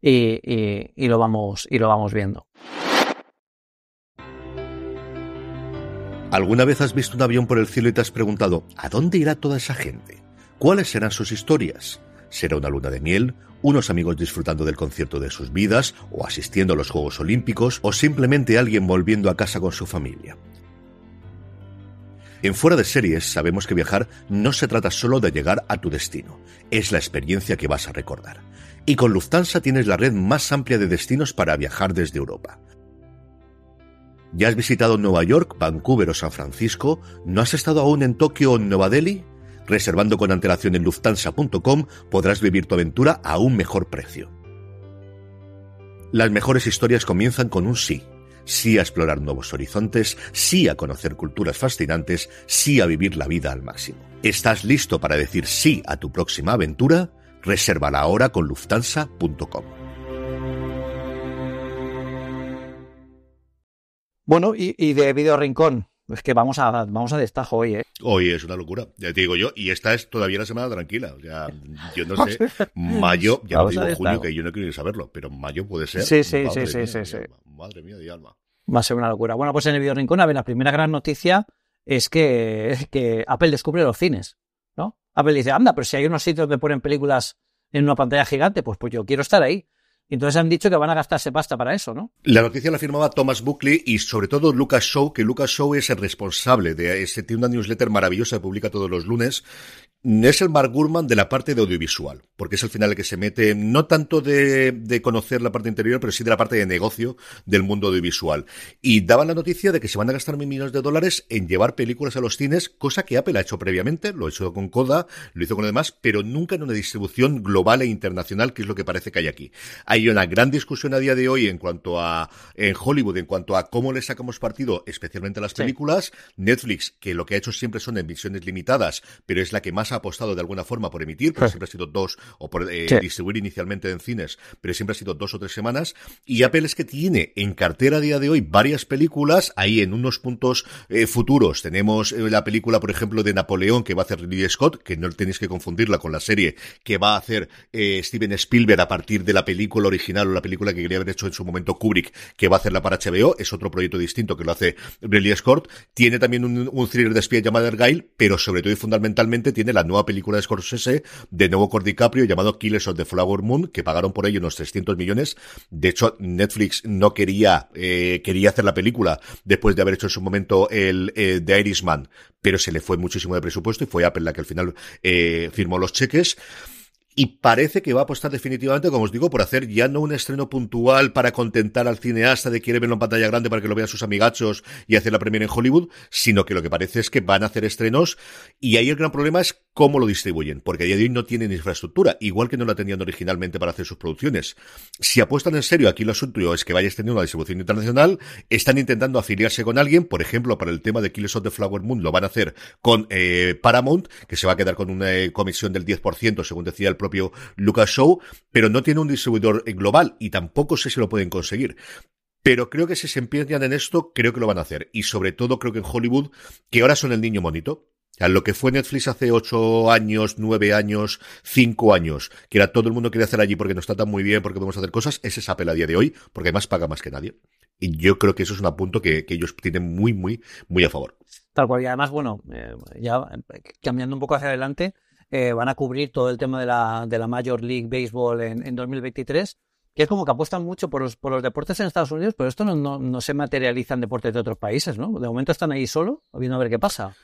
y lo vamos viendo. ¿Alguna vez has visto un avión por el cielo y te has preguntado ¿a dónde irá toda esa gente? ¿Cuáles serán sus historias? ¿Será una luna de miel? ¿Unos amigos disfrutando del concierto de sus vidas? ¿O asistiendo a los Juegos Olímpicos? ¿O simplemente alguien volviendo a casa con su familia? En Fuera de Series sabemos que viajar no se trata solo de llegar a tu destino, es la experiencia que vas a recordar. Y con Lufthansa tienes la red más amplia de destinos para viajar desde Europa. ¿Ya has visitado Nueva York, Vancouver o San Francisco? ¿No has estado aún en Tokio o en Nueva Delhi? Reservando con antelación en Lufthansa.com podrás vivir tu aventura a un mejor precio. Las mejores historias comienzan con un sí. Sí a explorar nuevos horizontes, sí a conocer culturas fascinantes, sí a vivir la vida al máximo. ¿Estás listo para decir sí a tu próxima aventura? Resérvala ahora con Lufthansa.com. Bueno, y de Video Rincón, es que vamos a destajo hoy, ¿eh? Hoy es una locura, ya te digo yo, y esta es todavía la semana tranquila, o sea, yo no sé, mayo, ya no digo junio, que yo no quiero ni saberlo, pero mayo puede ser. Sí. Madre mía de alma. Va a ser una locura. Bueno, pues en el Video Rincón, a ver, la primera gran noticia es que Apple descubre los cines, ¿no? Apple dice, anda, pero si hay unos sitios que ponen películas en una pantalla gigante, pues yo quiero estar ahí. Entonces han dicho que van a gastarse pasta para eso, ¿no? La noticia la firmaba Thomas Buckley y sobre todo Lucas Shaw, que Lucas Shaw es el responsable de tiene una newsletter maravillosa que publica todos los lunes. Es el Mark Gurman de la parte de audiovisual, porque es al final el que se mete, no tanto de conocer la parte interior, pero sí de la parte de negocio del mundo audiovisual. Y daban la noticia de que se van a gastar $1.000 millones en llevar películas a los cines, cosa que Apple ha hecho previamente, lo ha hecho con Coda, lo hizo con lo demás, pero nunca en una distribución global e internacional, que es lo que parece que hay aquí. Hay una gran discusión a día de hoy en Hollywood, en cuanto a cómo le sacamos partido, especialmente a las películas. Sí. Netflix, que lo que ha hecho siempre son emisiones limitadas, pero es la que más más ha apostado de alguna forma por emitir, porque siempre ha sido 2, o por distribuir inicialmente en cines, pero siempre ha sido 2 o 3 semanas. Y Apple es que tiene en cartera a día de hoy varias películas, ahí en unos puntos futuros. Tenemos la película, por ejemplo, de Napoleón, que va a hacer Ridley Scott, que no tenéis que confundirla con la serie que va a hacer Steven Spielberg a partir de la película original o la película que quería haber hecho en su momento Kubrick, que va a hacerla para HBO. Es otro proyecto distinto que lo hace Ridley Scott. Tiene también un thriller de espía llamado Argyle, pero sobre todo y fundamentalmente tiene la nueva película de Scorsese, de nuevo con DiCaprio, llamado Killers of the Flower Moon, que pagaron por ello unos 300 millones. De hecho, Netflix no quería hacer la película después de haber hecho en su momento el The Irishman, pero se le fue muchísimo de presupuesto y fue Apple la que al final firmó los cheques. Y parece que va a apostar definitivamente, como os digo, por hacer ya no un estreno puntual para contentar al cineasta de quiere verlo en pantalla grande para que lo vean sus amigachos y hacer la premiere en Hollywood, sino que lo que parece es que van a hacer estrenos, y ahí el gran problema es cómo lo distribuyen, porque a día de hoy no tienen infraestructura, igual que no la tenían originalmente para hacer sus producciones. Si apuestan en serio, aquí lo asunto es que vayas teniendo una distribución internacional, están intentando afiliarse con alguien, por ejemplo, para el tema de Killers of the Flower Moon lo van a hacer con Paramount, que se va a quedar con una comisión del 10%, según decía el propio Lucas Show, pero no tiene un distribuidor global y tampoco sé si lo pueden conseguir. Pero creo que si se empeñan en esto, creo que lo van a hacer. Y sobre todo creo que en Hollywood, que ahora son el niño bonito, a lo que fue Netflix hace 8 años, 9 años, 5 años, que era todo el mundo quería hacer allí porque nos tratan muy bien, porque podemos hacer cosas, ese es Apple a día de hoy, porque además paga más que nadie. Y yo creo que eso es un punto que ellos tienen muy, muy, muy a favor. Tal cual. Y además, bueno, ya cambiando un poco hacia adelante, van a cubrir todo el tema de la Major League Baseball en 2023, que es como que apuestan mucho por los deportes en Estados Unidos, pero esto no se materializa en deportes de otros países, ¿no? De momento están ahí solo, viendo a ver qué pasa.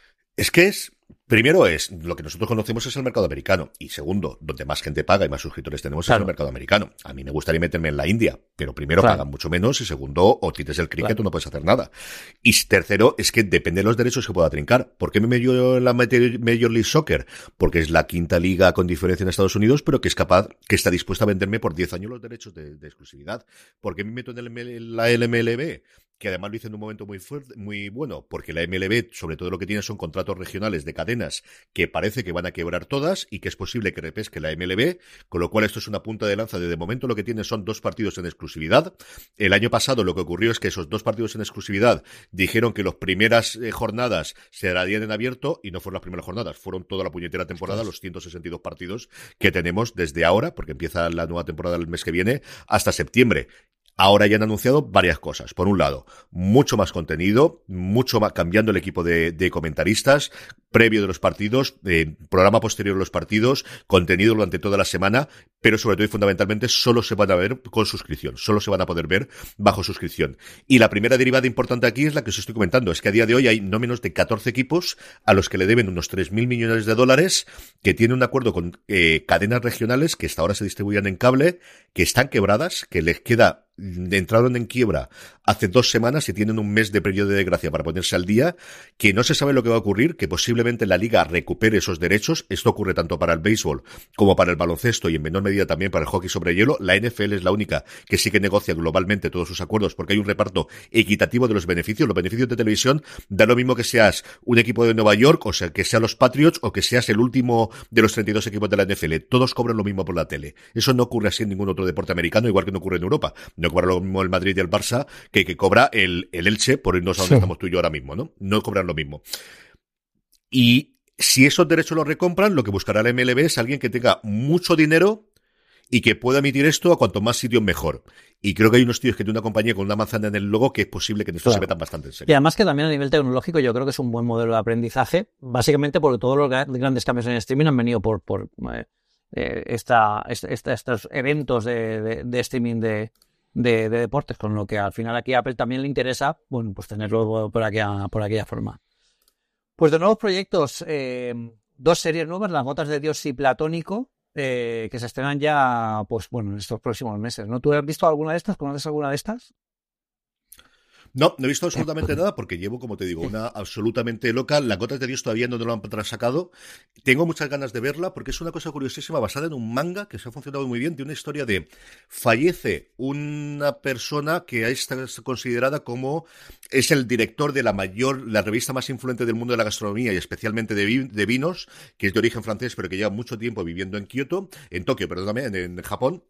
Es que primero lo que nosotros conocemos es el mercado americano, y segundo, donde más gente paga y más suscriptores tenemos es el mercado americano. A mí me gustaría meterme en la India, pero primero pagan mucho menos, y segundo, o tienes el cricket o no puedes hacer nada. Y tercero, es que depende de los derechos que pueda trincar. ¿Por qué me meto en la Major League Soccer? Porque es la quinta liga con diferencia en Estados Unidos, pero que está dispuesta a venderme por 10 años los derechos de exclusividad. ¿Por qué me meto en la LMLB? Que además lo hizo en un momento muy fuerte, muy bueno, porque la MLB, sobre todo lo que tiene son contratos regionales de cadenas que parece que van a quebrar todas y que es posible que repesque la MLB, con lo cual esto es una punta de lanza de momento lo que tiene son 2 partidos en exclusividad. El año pasado lo que ocurrió es que esos 2 partidos en exclusividad dijeron que las primeras jornadas se harían en abierto, y no fueron las primeras jornadas, fueron toda la puñetera temporada, los 162 partidos que tenemos desde ahora, porque empieza la nueva temporada el mes que viene, hasta septiembre. Ahora ya han anunciado varias cosas. Por un lado, mucho más contenido, mucho más cambiando el equipo de comentaristas, previo de los partidos, programa posterior de los partidos, contenido durante toda la semana, pero sobre todo y fundamentalmente solo se van a ver con suscripción, solo se van a poder ver bajo suscripción. Y la primera derivada importante aquí es la que os estoy comentando, es que a día de hoy hay no menos de 14 equipos a los que le deben unos 3.000 millones de dólares, que tienen un acuerdo con cadenas regionales que hasta ahora se distribuían en cable, que están quebradas, que les queda entraron en quiebra hace 2 semanas y tienen un mes de periodo de gracia para ponerse al día, que no se sabe lo que va a ocurrir, que posiblemente la liga recupere esos derechos. Esto ocurre tanto para el béisbol como para el baloncesto y en menor medida también para el hockey sobre hielo. La NFL es la única que sí que negocia globalmente todos sus acuerdos porque hay un reparto equitativo de los beneficios. Los beneficios de televisión da lo mismo que seas un equipo de Nueva York, o sea, que sean los Patriots o que seas el último de los 32 equipos de la NFL. Todos cobran lo mismo por la tele. Eso no ocurre así en ningún otro deporte americano, igual que no ocurre en Europa. No cobra lo mismo el Madrid y el Barça que cobra el Elche, por irnos a donde estamos tú y yo ahora mismo, ¿no? No cobran lo mismo. Y si esos derechos los recompran, lo que buscará la MLB es alguien que tenga mucho dinero y que pueda emitir esto a cuanto más sitios mejor. Y creo que hay unos tíos que tienen una compañía con una manzana en el logo que es posible que en esto se metan bastante en serio. Y además que también a nivel tecnológico yo creo que es un buen modelo de aprendizaje, básicamente porque todos los grandes cambios en streaming han venido por estos eventos de streaming de deportes, con lo que al final aquí a Apple también le interesa, bueno, pues tenerlo por aquella forma. Pues de nuevos proyectos, 2 series nuevas, Las Gotas de Dios y Platónico, que se estrenan ya, pues bueno, en estos próximos meses, ¿no? ¿Tú has visto alguna de estas? ¿Conoces alguna de estas? No, no he visto absolutamente nada porque llevo, como te digo, una absolutamente loca. Las Gotas de Dios todavía no lo han sacado. Tengo muchas ganas de verla porque es una cosa curiosísima basada en un manga que se ha funcionado muy bien, de una historia de fallece una persona que está considerada como es el director de la revista más influente del mundo de la gastronomía y especialmente de vinos, que es de origen francés pero que lleva mucho tiempo viviendo en Tokio, perdóname, en Japón.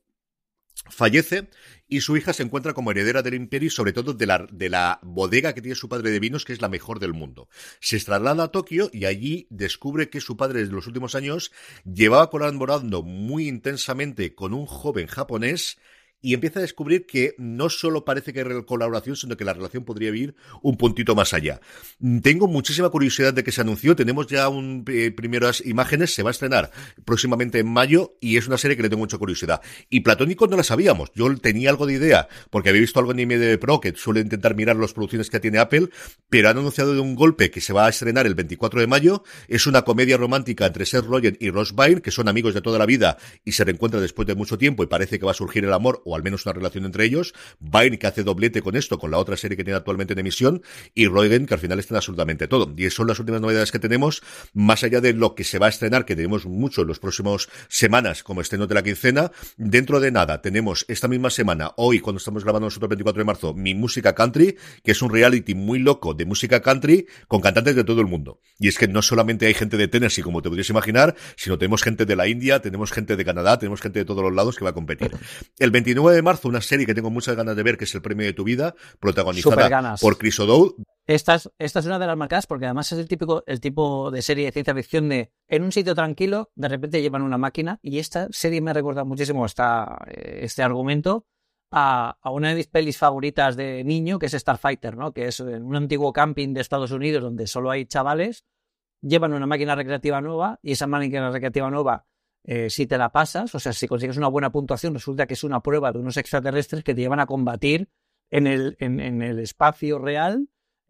Fallece y su hija se encuentra como heredera del imperio y sobre todo de la bodega que tiene su padre de vinos, que es la mejor del mundo. Se traslada a Tokio y allí descubre que su padre desde los últimos años llevaba colaborando muy intensamente con un joven japonés y empieza a descubrir que no solo parece que hay colaboración, sino que la relación podría ir un puntito más allá. Tengo muchísima curiosidad de que se anunció, tenemos ya primeras imágenes, se va a estrenar próximamente en mayo y es una serie que le tengo mucha curiosidad. Y Platónico no la sabíamos, yo tenía algo de idea, porque había visto algo en IMDb Pro, que suele intentar mirar las producciones que tiene Apple, pero han anunciado de un golpe que se va a estrenar el 24 de mayo, es una comedia romántica entre Seth Rogen y Ross Byrne, que son amigos de toda la vida y se reencuentran después de mucho tiempo y parece que va a surgir el amor o al menos una relación entre ellos. Byrne, que hace doblete con esto, con la otra serie que tiene actualmente en emisión, y Rogen, que al final está en absolutamente todo. Y son las últimas novedades que tenemos, más allá de lo que se va a estrenar, que tenemos mucho en los próximos semanas como estrenos de la quincena. Dentro de nada, tenemos esta misma semana, hoy, cuando estamos grabando nosotros el 24 de marzo, Mi Música Country, que es un reality muy loco de música country con cantantes de todo el mundo. Y es que no solamente hay gente de Tennessee, como te podrías imaginar, sino tenemos gente de la India, tenemos gente de Canadá, tenemos gente de todos los lados que va a competir. El 29 de marzo, una serie que tengo muchas ganas de ver, que es El Premio de tu Vida, protagonizada por Chris O'Dowd. Esta es una de las marcadas porque además es el tipo de serie de ciencia ficción de en un sitio tranquilo, de repente llevan una máquina, y esta serie me recuerda muchísimo este argumento a una de mis pelis favoritas de niño, que es Starfighter, ¿no? Que es en un antiguo camping de Estados Unidos donde solo hay chavales, llevan una máquina recreativa nueva y esa máquina recreativa nueva, si te la pasas, o sea, si consigues una buena puntuación, resulta que es una prueba de unos extraterrestres que te llevan a combatir en el espacio real,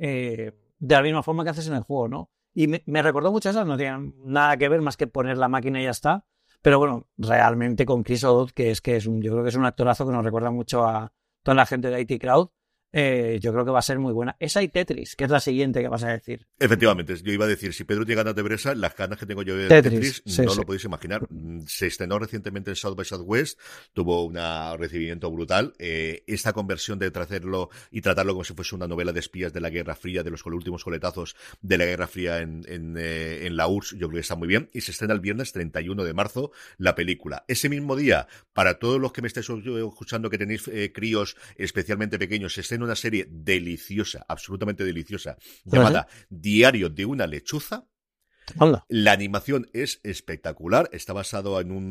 de la misma forma que haces en el juego, ¿no? Y me recordó mucho eso, no tiene nada que ver más que poner la máquina y ya está, pero bueno, realmente con Chris O'Dowd, yo creo que es un actorazo que nos recuerda mucho a toda la gente de IT Crowd. Yo creo que va a ser muy buena. Esa y Tetris, que es la siguiente que vas a decir. Efectivamente, yo iba a decir, si Pedro tiene ganas de ver esa, las ganas que tengo yo de Tetris sí, no lo podéis imaginar. Se estrenó recientemente en South by Southwest, tuvo un recibimiento brutal. Esta conversión de tratarlo como si fuese una novela de espías de la Guerra Fría, de los últimos coletazos de la Guerra Fría en la URSS, yo creo que está muy bien. Y se estrena el viernes 31 de marzo la película. Ese mismo día, para todos los que me estéis escuchando que tenéis críos especialmente pequeños, se estrena una serie deliciosa, absolutamente deliciosa, llamada Diario de una lechuza. Hola. La animación es espectacular, está basado en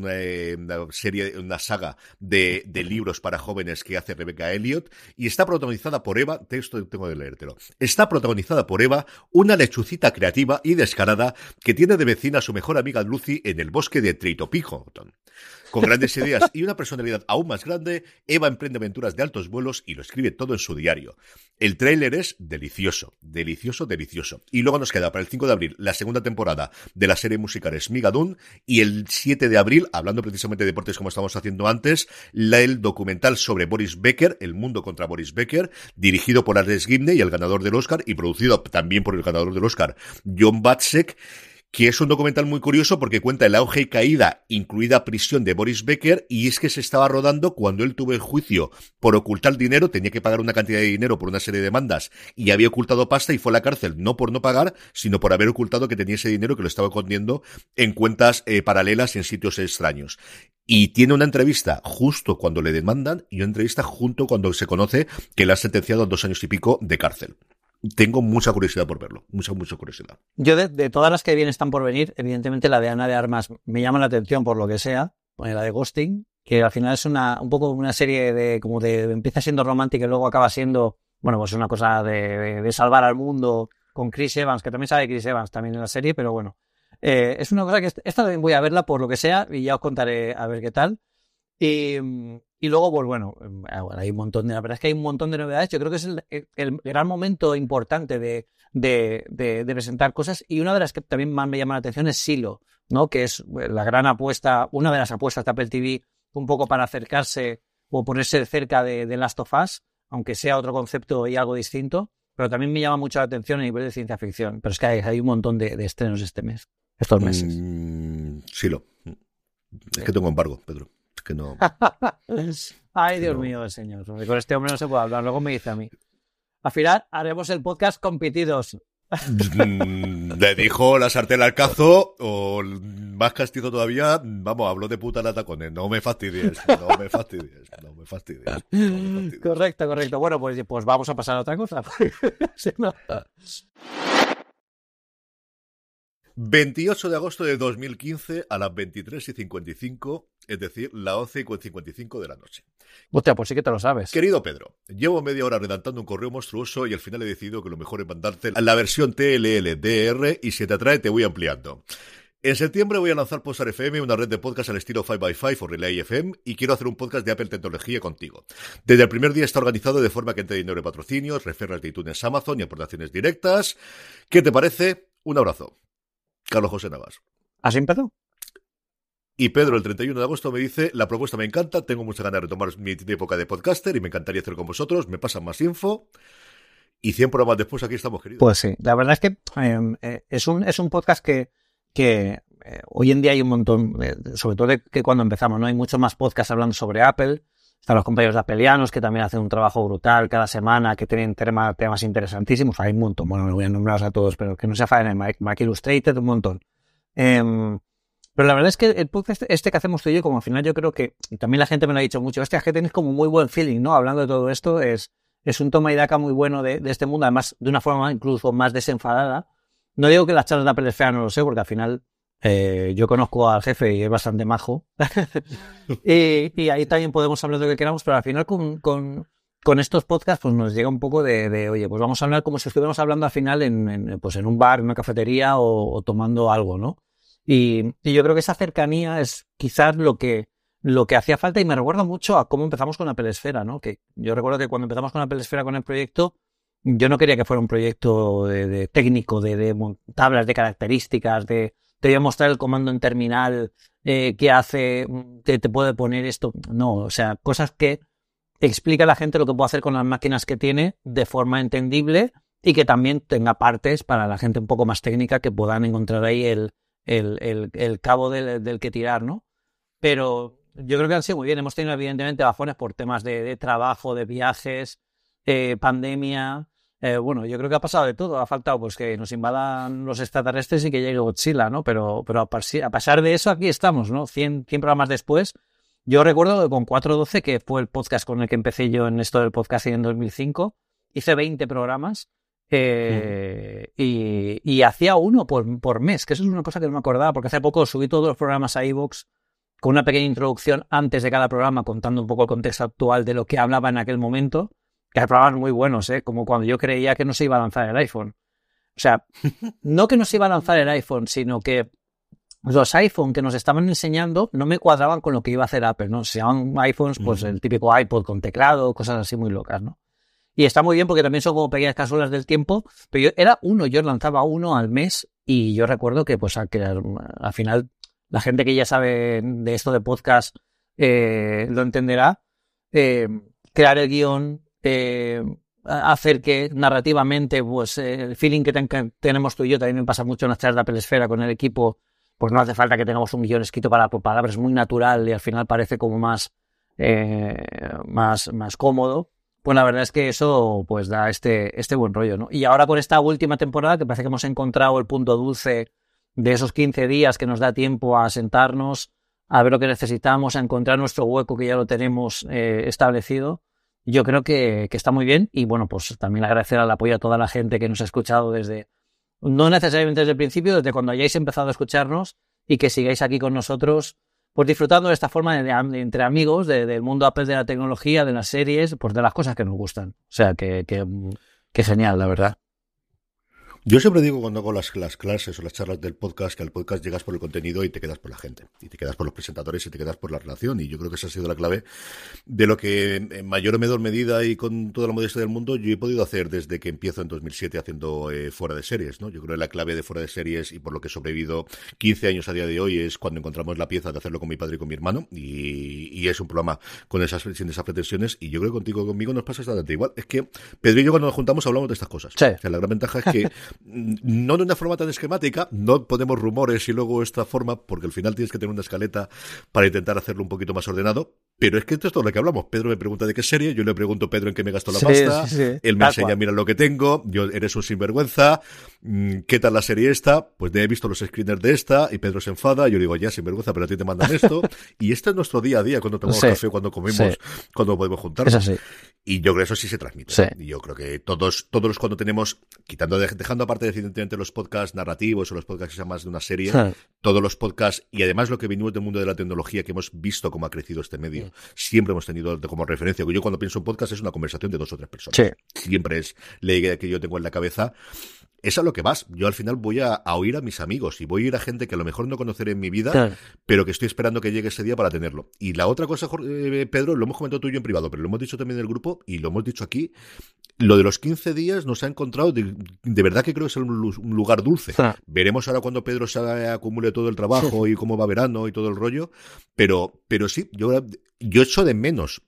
una saga de libros para jóvenes que hace Rebecca Elliott y está protagonizada por Eva, tengo de leértelo, está protagonizada por Eva, una lechucita creativa y descarada que tiene de vecina a su mejor amiga Lucy en el bosque de Tritopijoton. Con grandes ideas y una personalidad aún más grande, Eva emprende aventuras de altos vuelos y lo escribe todo en su diario. El tráiler es delicioso, delicioso, delicioso. Y luego nos queda para el 5 de abril la segunda temporada de la serie musical Smigadoon y el 7 de abril, hablando precisamente de deportes como estábamos haciendo antes, el documental sobre Boris Becker, El mundo contra Boris Becker, dirigido por Alex Gibney, el ganador del Oscar, y producido también por el ganador del Oscar, John Batsek, que es un documental muy curioso porque cuenta el auge y caída, incluida prisión de Boris Becker, y es que se estaba rodando cuando él tuvo el juicio por ocultar dinero, tenía que pagar una cantidad de dinero por una serie de demandas, y había ocultado pasta y fue a la cárcel, no por no pagar, sino por haber ocultado que tenía ese dinero que lo estaba escondiendo en cuentas paralelas en sitios extraños. Y tiene una entrevista justo cuando le demandan y una entrevista junto cuando se conoce que le han sentenciado a 2 años y pico de cárcel. Tengo mucha curiosidad por verlo, mucha curiosidad. Yo de todas las que bien están por venir, evidentemente la de Ana de Armas me llama la atención por lo que sea, la de Ghosting, que al final es un poco una serie de empieza siendo romántica y luego acaba siendo, bueno, pues una cosa de salvar al mundo con Chris Evans, que también sale Chris Evans también en la serie, pero bueno, es una cosa que esta también voy a verla por lo que sea y ya os contaré a ver qué tal. Y luego, pues bueno, hay un montón la verdad es que hay un montón de novedades. Yo creo que es el gran momento importante de presentar cosas, y una de las que también más me llama la atención es Silo, ¿no? Que es la gran apuesta, una de las apuestas de Apple TV, un poco para acercarse o ponerse cerca de Last of Us, aunque sea otro concepto y algo distinto, pero también me llama mucho la atención a nivel de ciencia ficción. Pero es que hay un montón de estrenos estos meses. Sí, es que tengo embargo, Pedro. Es que no. Ay, Dios mío, señor. Con este hombre no se puede hablar. Luego me dice a mí. Al final haremos el podcast competidos. Le dijo la sartén al cazo, o más castizo todavía, vamos, habló de puta lata con él. No me fastidies. Correcto. Bueno, pues vamos a pasar a otra cosa. Sí, no. 28 de agosto de 2015 a las 23:55, es decir, las 11:55 de la noche. Hostia, pues sí que te lo sabes. Querido Pedro, llevo media hora redactando un correo monstruoso y al final he decidido que lo mejor es mandarte la versión TLLDR y si te atrae te voy ampliando. En septiembre voy a lanzar Posar FM, una red de podcast al estilo 5x5 o Relay FM, y quiero hacer un podcast de Apple Tecnología contigo. Desde el primer día está organizado de forma que entre dinero de patrocinios, referrals de iTunes, Amazon y aportaciones directas. ¿Qué te parece? Un abrazo. Carlos José Navas. ¿Así empezó? Y Pedro, el 31 de agosto, me dice: la propuesta me encanta, tengo muchas ganas de retomar mi época de podcaster y me encantaría hacer con vosotros, me pasan más info. Y 100 programas después aquí estamos, queridos. Pues sí, la verdad es que es un podcast que hoy en día hay un montón, sobre todo de que cuando empezamos, ¿no? Hay muchos más podcasts hablando sobre Apple. Están los compañeros de Appleianos que también hacen un trabajo brutal cada semana, que tienen temas interesantísimos. Hay un montón, bueno, no voy a nombrarlos a todos, pero que no se afanen, Mac Illustrated, un montón. Pero la verdad es que el podcast que hacemos tú y yo, como al final yo creo que, y también la gente me lo ha dicho mucho, hostia, es que tenéis como muy buen feeling, ¿no? Hablando de todo esto, es un toma y daca muy bueno de este mundo, además de una forma incluso más desenfadada. No digo que las charlas de Apple es fea, no lo sé, porque al final yo conozco al jefe y es bastante majo. y ahí también podemos hablar de lo que queramos, pero al final con estos podcasts pues nos llega un poco de oye, pues vamos a hablar como si estuviéramos hablando al final en un bar, en una cafetería o tomando algo, ¿no? Y yo creo que esa cercanía es quizás lo que hacía falta, y me recuerda mucho a cómo empezamos con Apple Esfera, ¿no? Que yo recuerdo que cuando empezamos con Apple Esfera con el proyecto, yo no quería que fuera un proyecto de técnico, de tablas de características, te voy a mostrar el comando en terminal que hace, te puede poner esto. No, o sea, cosas que explica a la gente lo que puede hacer con las máquinas que tiene de forma entendible y que también tenga partes para la gente un poco más técnica que puedan encontrar ahí el cabo del que tirar, ¿no? Pero yo creo que han sido muy bien. Hemos tenido evidentemente bajones por temas de trabajo, de viajes, pandemia. Bueno, yo creo que ha pasado de todo. Ha faltado pues que nos invadan los extraterrestres y que llegue Godzilla, ¿no? Pero a pesar de eso, aquí estamos, ¿no? 100 programas después. Yo recuerdo que con 412, que fue el podcast con el que empecé yo en esto del podcasting en 2005, hice 20 programas y hacía uno por mes, que eso es una cosa que no me acordaba, porque hace poco subí todos los programas a iVoox con una pequeña introducción antes de cada programa, contando un poco el contexto actual de lo que hablaba en aquel momento, que hay programas muy buenos, como cuando yo creía que no se iba a lanzar el iPhone. O sea, no que no se iba a lanzar el iPhone, sino que los iPhone que nos estaban enseñando no me cuadraban con lo que iba a hacer Apple, ¿no? Se llaman iPhones, pues el típico iPod con teclado, cosas así muy locas, ¿no? Y está muy bien porque también son como pequeñas cápsulas del tiempo, pero yo lanzaba uno al mes y yo recuerdo que pues que al final la gente que ya sabe de esto de podcast lo entenderá. Crear el guión, hacer que narrativamente pues el feeling que tenemos tú y yo también me pasa mucho en las charlas de Apple Esfera con el equipo. Pues no hace falta que tengamos un guión escrito para palabras, es muy natural y al final parece como más cómodo. Pues la verdad es que eso pues da este buen rollo, ¿no? Y ahora con esta última temporada, que parece que hemos encontrado el punto dulce de esos 15 días que nos da tiempo a sentarnos, a ver lo que necesitamos, a encontrar nuestro hueco que ya lo tenemos establecido, yo creo que está muy bien. Y bueno, pues también agradecer al apoyo a toda la gente que nos ha escuchado no necesariamente desde el principio, desde cuando hayáis empezado a escucharnos, y que sigáis aquí con nosotros, pues disfrutando de esta forma de entre amigos, del mundo Apple, de la tecnología, de las series, pues de las cosas que nos gustan. O sea, que genial, la verdad. Yo siempre digo cuando hago las clases o las charlas del podcast que al podcast llegas por el contenido y te quedas por la gente. Y te quedas por los presentadores y te quedas por la relación. Y yo creo que esa ha sido la clave de lo que en mayor o menor medida y con toda la modestia del mundo yo he podido hacer desde que empiezo en 2007 haciendo Fuera de Series, ¿no? Yo creo que la clave de Fuera de Series y por lo que he sobrevivido 15 años a día de hoy es cuando encontramos la pieza de hacerlo con mi padre y con mi hermano. Y es un programa sin esas pretensiones. Y yo creo que conmigo nos pasa exactamente igual. Es que Pedro y yo cuando nos juntamos hablamos de estas cosas. Sí. O sea, la gran ventaja es que no de una forma tan esquemática, no ponemos rumores y luego esta forma, porque al final tienes que tener una escaleta para intentar hacerlo un poquito más ordenado, pero es que esto es todo lo que hablamos. Pedro me pregunta de qué serie, yo le pregunto a Pedro en qué me gasto la pasta, él me enseña, mira lo que tengo, eres un sinvergüenza, ¿qué tal la serie esta? Pues he visto los screeners de esta, y Pedro se enfada, yo digo, ya, sinvergüenza, pero a ti te mandan esto, y este es nuestro día a día, cuando tomamos café, cuando comemos, cuando podemos juntarnos. Es así. Y yo creo que eso sí se transmite. Sí. Y yo creo que todos cuando tenemos, dejando aparte evidentemente los podcasts narrativos o los podcasts que sean más de una serie, todos los podcasts, y además lo que venimos del mundo de la tecnología, que hemos visto cómo ha crecido este medio, siempre hemos tenido como referencia. Yo cuando pienso en podcast es una conversación de 2 o 3 personas. Siempre es la idea que yo tengo en la cabeza. Es a lo que vas. Yo al final voy a oír a mis amigos y voy a ir a gente que a lo mejor no conoceré en mi vida, pero que estoy esperando que llegue ese día para tenerlo. Y la otra cosa, Pedro, lo hemos comentado tú y yo en privado, pero lo hemos dicho también en el grupo y lo hemos dicho aquí, lo de los 15 días nos ha encontrado, de verdad que creo que es un lugar dulce. Veremos ahora cuando Pedro se acumule todo el trabajo y cómo va verano y todo el rollo, pero sí, yo echo de menos.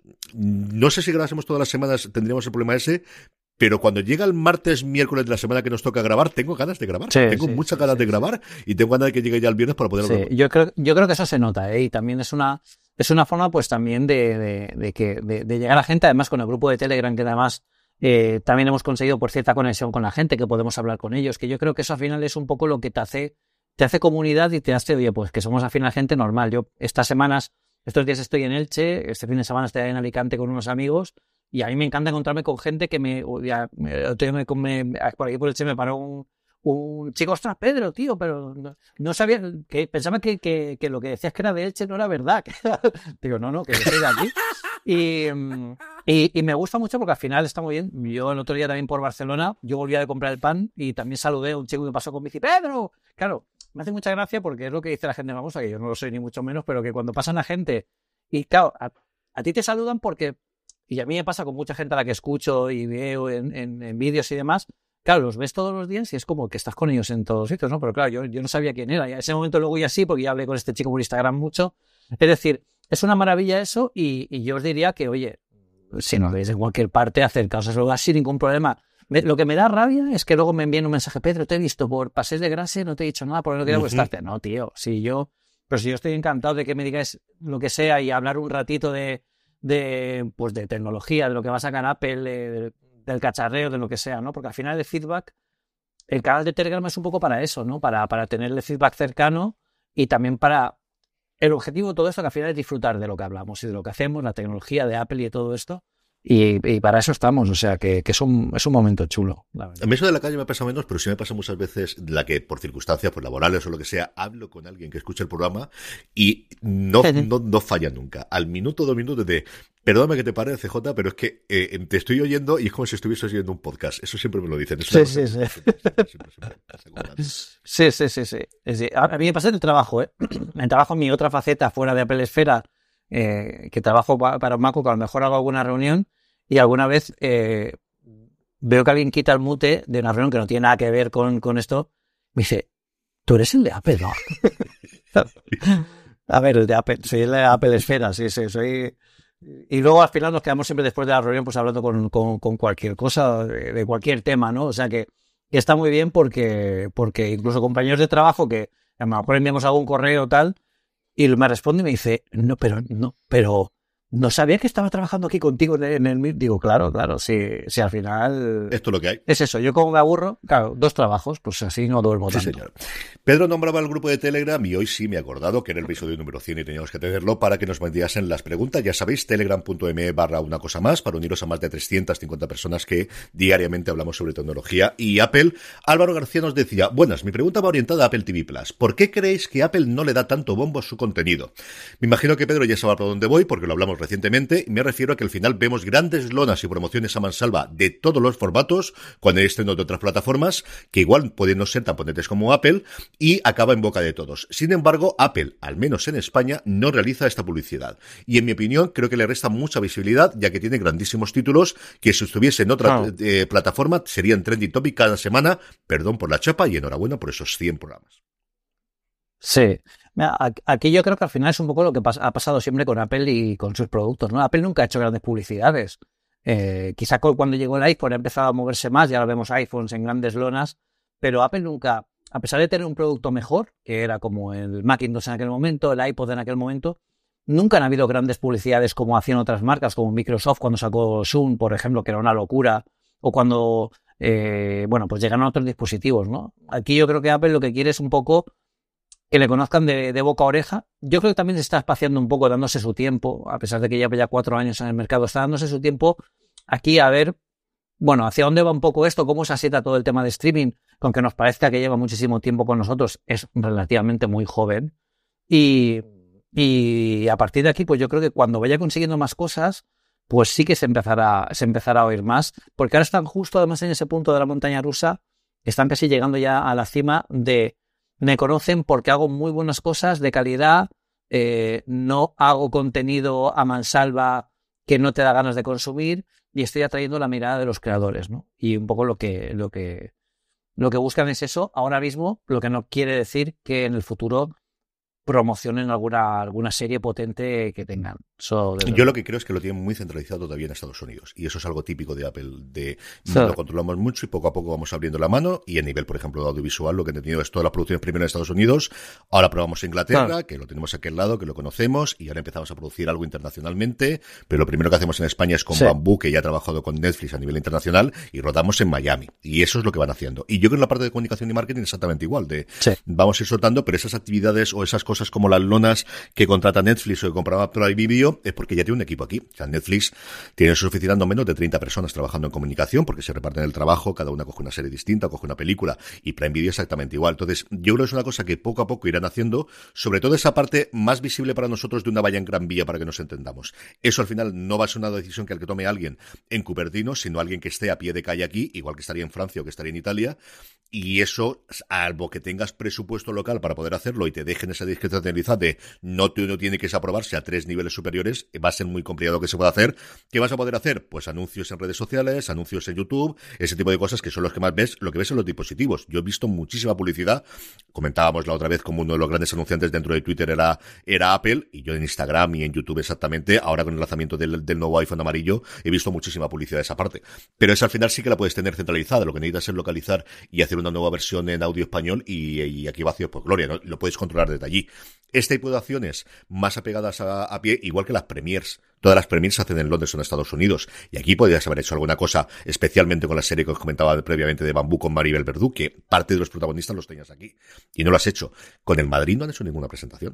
No sé si grabásemos todas las semanas tendríamos el problema ese, pero cuando llega el martes, miércoles de la semana que nos toca grabar, tengo ganas de grabar. Tengo muchas ganas de grabar y tengo ganas de que llegue ya el viernes para poder grabar. Yo creo que eso se nota, y también es una forma pues también de llegar a la gente, además con el grupo de Telegram, que además también hemos conseguido por cierta conexión con la gente, que podemos hablar con ellos, que yo creo que eso al final es un poco lo que te hace comunidad y te hace, oye, pues que somos al final gente normal. Yo estos días estoy en Elche, este fin de semana estoy en Alicante con unos amigos, y a mí me encanta encontrarme con gente que por aquí por Elche me paró un chico, ostras, Pedro, tío, pero no sabía, que pensaba que lo que decías que era de Elche no era verdad. Digo, no, que yo soy de aquí. Y me gusta mucho porque al final está muy bien. Yo el otro día también por Barcelona, yo volvía de comprar el pan y también saludé a un chico que pasó con bici, ¡Pedro! Claro, me hace mucha gracia porque es lo que dice la gente famosa, que yo no lo soy ni mucho menos, pero que cuando pasan a gente, y claro, a ti te saludan porque, y a mí me pasa con mucha gente a la que escucho y veo en vídeos y demás, claro, los ves todos los días y es como que estás con ellos en todos sitios, ¿no? Pero claro, yo no sabía quién era, y a ese momento luego ya sí, porque ya hablé con este chico por Instagram mucho. Es decir, es una maravilla eso, y yo os diría que, oye, si nos veis en cualquier parte, acercaos a ese lugar sin ningún problema. Lo que me da rabia es que luego me envíen un mensaje, Pedro, te he visto por Pasés de Grase, no te he dicho nada porque no quiero molestarte. No, tío, si yo estoy encantado de que me digáis lo que sea y hablar un ratito de tecnología, de lo que va a sacar Apple, del cacharreo, de lo que sea, ¿no? Porque al final el feedback, el canal de Telegram es un poco para eso, ¿no? Para tener el feedback cercano, y también para el objetivo de todo esto, que al final es disfrutar de lo que hablamos y de lo que hacemos, la tecnología de Apple y de todo esto. Y para eso estamos, o sea, que es un momento chulo, la verdad. A mí eso de la calle me pasa menos, pero sí me pasa muchas veces la que por circunstancias pues laborales o lo que sea, hablo con alguien que escucha el programa y no falla nunca. Al minuto, 2 minutos de perdóname que te pare, CJ, pero es que te estoy oyendo y es como si estuvieses oyendo un podcast. Eso siempre me lo dicen. Sí. Sí. A mí me pasa en el trabajo, En el trabajo, mi otra faceta fuera de Apple Esfera, que trabajo para Maco, que a lo mejor hago alguna reunión y alguna vez veo que alguien quita el mute de una reunión que no tiene nada que ver con esto. Me dice, tú eres el de Apple, ¿no? A ver, el de Apple, soy el de Apple Esfera, sí, soy... Y luego al final nos quedamos siempre después de la reunión pues hablando con cualquier cosa, de cualquier tema, ¿no? O sea que está muy bien porque incluso compañeros de trabajo que a lo mejor enviamos algún correo o tal, y me responde y me dice, pero no sabía que estaba trabajando aquí contigo en el... Digo, claro, si al final... Esto es lo que hay. Es eso, yo como me aburro, claro, 2 trabajos, pues así no duermo tanto. Sí, señor. Pedro nombraba el grupo de Telegram y hoy sí me he acordado que era el episodio número 100 y teníamos que tenerlo para que nos enviasen las preguntas. Ya sabéis, telegram.me/una cosa más para uniros a más de 350 personas que diariamente hablamos sobre tecnología y Apple. Álvaro García nos decía, buenas, mi pregunta va orientada a Apple TV Plus. ¿Por qué creéis que Apple no le da tanto bombo a su contenido? Me imagino que Pedro ya sabe por dónde voy porque lo hablamos recientemente, me refiero a que al final vemos grandes lonas y promociones a mansalva de todos los formatos, con el estreno de otras plataformas, que igual pueden no ser tan potentes como Apple, y acaba en boca de todos. Sin embargo, Apple, al menos en España, no realiza esta publicidad. Y en mi opinión, creo que le resta mucha visibilidad, ya que tiene grandísimos títulos que si estuviese en otra plataforma serían trending topic cada semana. Perdón por la chapa y enhorabuena por esos 100 programas. Sí. Mira, aquí yo creo que al final es un poco lo que ha pasado siempre con Apple y con sus productos, ¿no? Apple nunca ha hecho grandes publicidades. Quizá cuando llegó el iPhone ha empezado a moverse más, ya ahora vemos iPhones en grandes lonas, pero Apple nunca, a pesar de tener un producto mejor, que era como el Macintosh en aquel momento, el iPod en aquel momento, nunca han habido grandes publicidades como hacían otras marcas, como Microsoft cuando sacó Zoom, por ejemplo, que era una locura, o cuando, pues llegaron a otros dispositivos, ¿no? Aquí yo creo que Apple lo que quiere es un poco que le conozcan de boca a oreja. Yo creo que también se está espaciando un poco, dándose su tiempo, a pesar de que lleva ya 4 años en el mercado, está dándose su tiempo aquí a ver, hacia dónde va un poco esto, cómo se asienta todo el tema de streaming, que aunque nos parezca que lleva muchísimo tiempo con nosotros, es relativamente muy joven. Y a partir de aquí, pues yo creo que cuando vaya consiguiendo más cosas, pues sí que se empezará a oír más, porque ahora están justo además en ese punto de la montaña rusa, están casi llegando ya a la cima de me conocen porque hago muy buenas cosas de calidad, no hago contenido a mansalva que no te da ganas de consumir y estoy atrayendo la mirada de los creadores, ¿no? Y un poco lo que buscan es eso ahora mismo, lo que no quiere decir que en el futuro promocionen alguna serie potente que tengan. Yo lo que creo es que lo tienen muy centralizado todavía en Estados Unidos, y eso es algo típico de Apple, lo controlamos mucho y poco a poco vamos abriendo la mano, y a nivel, por ejemplo, de audiovisual, lo que he tenido es todas las producciones primero en Estados Unidos, ahora probamos Inglaterra, que lo tenemos aquí al lado, que lo conocemos, y ahora empezamos a producir algo internacionalmente, pero lo primero que hacemos en España es con Bambú, que ya ha trabajado con Netflix a nivel internacional, y rodamos en Miami, y eso es lo que van haciendo. Y yo creo que en la parte de comunicación y marketing exactamente igual, vamos a ir soltando, pero esas actividades o esas cosas como las lonas que contrata Netflix o que compraba Prime Video es porque ya tiene un equipo aquí. O sea, Netflix tiene en sus oficinas no menos de 30 personas trabajando en comunicación porque se reparten el trabajo, cada una coge una serie distinta, coge una película, y Prime Video exactamente igual. Entonces, yo creo que es una cosa que poco a poco irán haciendo, sobre todo esa parte más visible para nosotros de una valla en Gran Vía para que nos entendamos. Eso al final no va a ser una decisión que tome alguien en Cupertino, sino alguien que esté a pie de calle aquí, igual que estaría en Francia o que estaría en Italia, y eso, salvo que tengas presupuesto local para poder hacerlo y te dejen esa discrecionalidad de no tiene que aprobarse a 3 niveles superiores, va a ser muy complicado que se pueda hacer. ¿Qué vas a poder hacer? Pues anuncios en redes sociales, anuncios en YouTube, ese tipo de cosas que son los que más ves, lo que ves en los dispositivos. Yo he visto muchísima publicidad, comentábamos la otra vez como uno de los grandes anunciantes dentro de Twitter era Apple, y yo en Instagram y en YouTube exactamente, ahora con el lanzamiento del nuevo iPhone amarillo, he visto muchísima publicidad de esa parte. Pero esa al final sí que la puedes tener centralizada, lo que necesitas es localizar y hacer una nueva versión en audio español, y aquí va por gloria, ¿no? Lo puedes controlar desde allí. Este tipo de acciones más apegadas a pie, igual que las premiers. Todas las premiers se hacen en Londres o en Estados Unidos. Y aquí podrías haber hecho alguna cosa, especialmente con la serie que os comentaba previamente de Bambú con Maribel Verdú, que parte de los protagonistas los tenías aquí. Y no lo has hecho. Con el Madrid no han hecho ninguna presentación.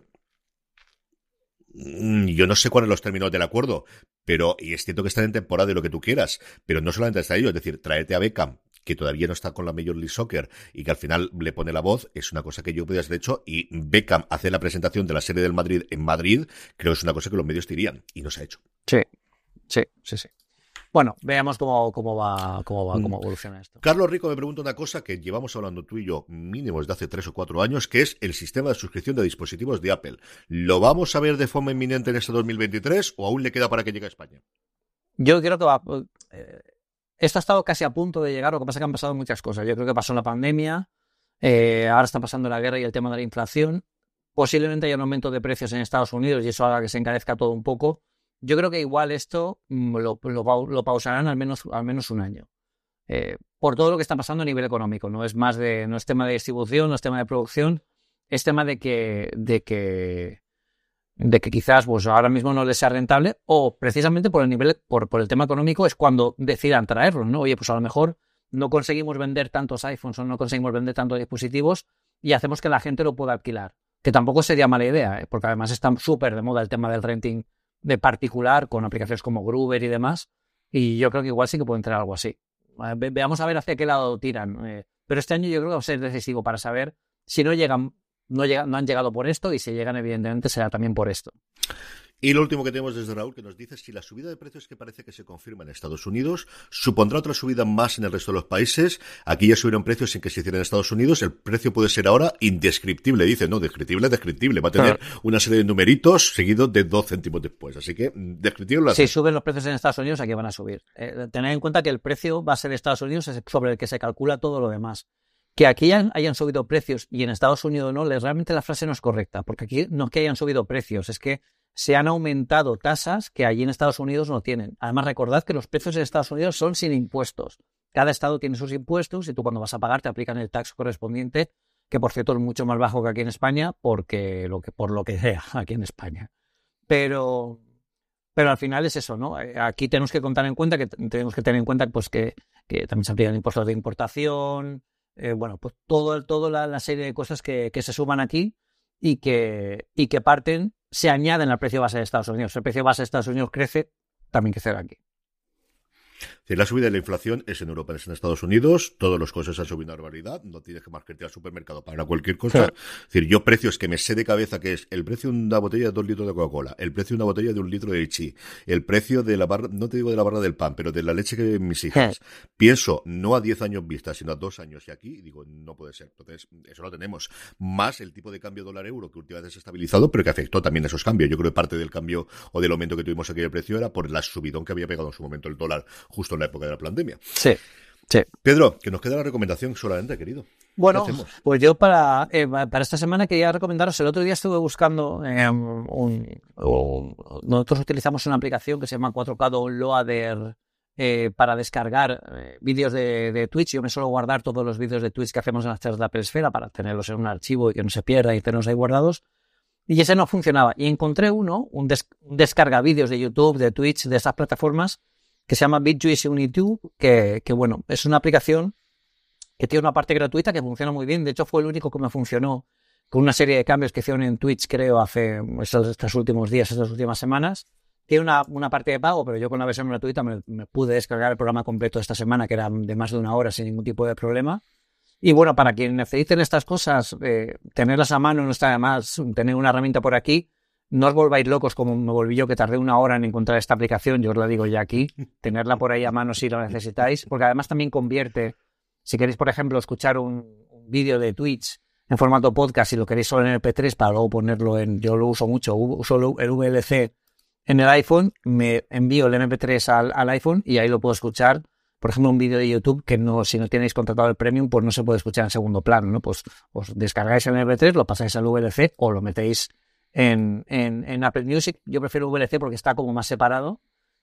Yo no sé cuáles los términos del acuerdo, pero, y es cierto que están en temporada y lo que tú quieras, pero no solamente está ello, es decir, tráete a Beckham, que todavía no está con la Major League Soccer y que al final le pone la voz, es una cosa que yo podría haber hecho, y Beckham hace la presentación de la serie del Madrid en Madrid, creo que es una cosa que los medios dirían, y no se ha hecho. Sí. Bueno, veamos cómo evoluciona esto. Carlos Rico me pregunta una cosa que llevamos hablando tú y yo mínimo desde hace 3 o 4 años, que es el sistema de suscripción de dispositivos de Apple. ¿Lo vamos a ver de forma inminente en este 2023 o aún le queda para que llegue a España? Yo creo que va... Esto ha estado casi a punto de llegar, lo que pasa es que han pasado muchas cosas. Yo creo que pasó la pandemia, ahora está pasando la guerra y el tema de la inflación. Posiblemente haya un aumento de precios en Estados Unidos y eso haga que se encarezca todo un poco. Yo creo que igual esto lo pausarán al menos un año. Por todo lo que está pasando a nivel económico. No es tema de distribución, no es tema de producción, es tema de que quizás pues ahora mismo no les sea rentable, o precisamente por el nivel, por el tema económico es cuando decidan traerlo, ¿no? Oye, pues a lo mejor no conseguimos vender tantos iPhones o no conseguimos vender tantos dispositivos y hacemos que la gente lo pueda alquilar, que tampoco sería mala idea, porque además está súper de moda el tema del renting de particular con aplicaciones como Groover y demás, y yo creo que igual sí que puede entrar algo así. Veamos a ver hacia qué lado tiran, pero este año yo creo que va a ser decisivo para saber si no han llegado por esto, y si llegan evidentemente será también por esto. Y lo último que tenemos desde Raúl, que nos dice si la subida de precios que parece que se confirma en Estados Unidos supondrá otra subida más en el resto de los países. Aquí ya subieron precios sin que se hiciera en Estados Unidos. El precio puede ser ahora indescriptible. Dice, no, descriptible. Va a tener una serie de numeritos seguidos de 2 céntimos después. Así que, descriptible. Si suben los precios en Estados Unidos, aquí van a subir. Tened en cuenta que el precio va a ser Estados Unidos sobre el que se calcula todo lo demás. Que aquí hayan subido precios y en Estados Unidos no, realmente la frase no es correcta. Porque aquí no es que hayan subido precios, es que se han aumentado tasas que allí en Estados Unidos no tienen. Además, recordad que los precios en Estados Unidos son sin impuestos. Cada estado tiene sus impuestos y tú cuando vas a pagar te aplican el tax correspondiente, que por cierto es mucho más bajo que aquí en España, por lo que sea aquí en España. Pero al final es eso, ¿no? Aquí tenemos que tener en cuenta pues que también se aplican impuestos de importación, pues toda la serie de cosas que se suman aquí y que parten, se añaden al precio base de Estados Unidos. Si el precio base de Estados Unidos crece, también crecerá aquí. La subida de la inflación es en Europa, es en Estados Unidos, todos los costes han subido una barbaridad, no tienes que marcarte al supermercado para cualquier cosa. Es decir, yo precios que me sé de cabeza, que es el precio de una botella de 2 litros de Coca-Cola, el precio de una botella de 1 litro de Ichi, el precio de la barra, no te digo de la barra del pan, pero de la leche que beben mis hijas. Pienso, no a 10 años vista, sino a 2 años y aquí, digo, no puede ser. Entonces, eso lo tenemos. Más el tipo de cambio dólar-euro, que últimamente se ha estabilizado, pero que afectó también esos cambios. Yo creo que parte del cambio o del aumento que tuvimos aquí de precio era por la subidón que había pegado en su momento el dólar justo en la época de la pandemia. Sí. Pedro, que nos queda la recomendación solamente, querido. Bueno, pues yo para esta semana quería recomendaros, el otro día estuve buscando nosotros utilizamos una aplicación que se llama 4K Downloader para descargar vídeos de Twitch. Yo me suelo guardar todos los vídeos de Twitch que hacemos en las charlas de Apple Esfera para tenerlos en un archivo y que no se pierdan y tenerlos ahí guardados. Y ese no funcionaba. Y encontré un descarga vídeos de YouTube, de Twitch, de esas plataformas, que se llama BitJuice Unity, que bueno, es una aplicación que tiene una parte gratuita que funciona muy bien. De hecho, fue el único que me funcionó con una serie de cambios que hicieron en Twitch, creo, hace estos últimos días, estas últimas semanas. Tiene una parte de pago, pero yo con la versión gratuita me pude descargar el programa completo esta semana, que era de más de 1 hora sin ningún tipo de problema. Y bueno, para quienes necesiten estas cosas, tenerlas a mano no está de más, tener una herramienta por aquí. No os volváis locos como me volví yo, que tardé 1 hora en encontrar esta aplicación. Yo os la digo ya aquí. Tenerla por ahí a mano si lo necesitáis, porque además también convierte. Si queréis, por ejemplo, escuchar un vídeo de Twitch en formato podcast y lo queréis solo en MP3 para luego ponerlo yo lo uso mucho, uso el VLC en el iPhone, me envío el MP3 al iPhone y ahí lo puedo escuchar. Por ejemplo, un vídeo de YouTube que si no tenéis contratado el Premium, pues no se puede escuchar en segundo plano, ¿no? Pues os descargáis el MP3, lo pasáis al VLC o lo metéis en Apple Music. Yo prefiero VLC porque está como más separado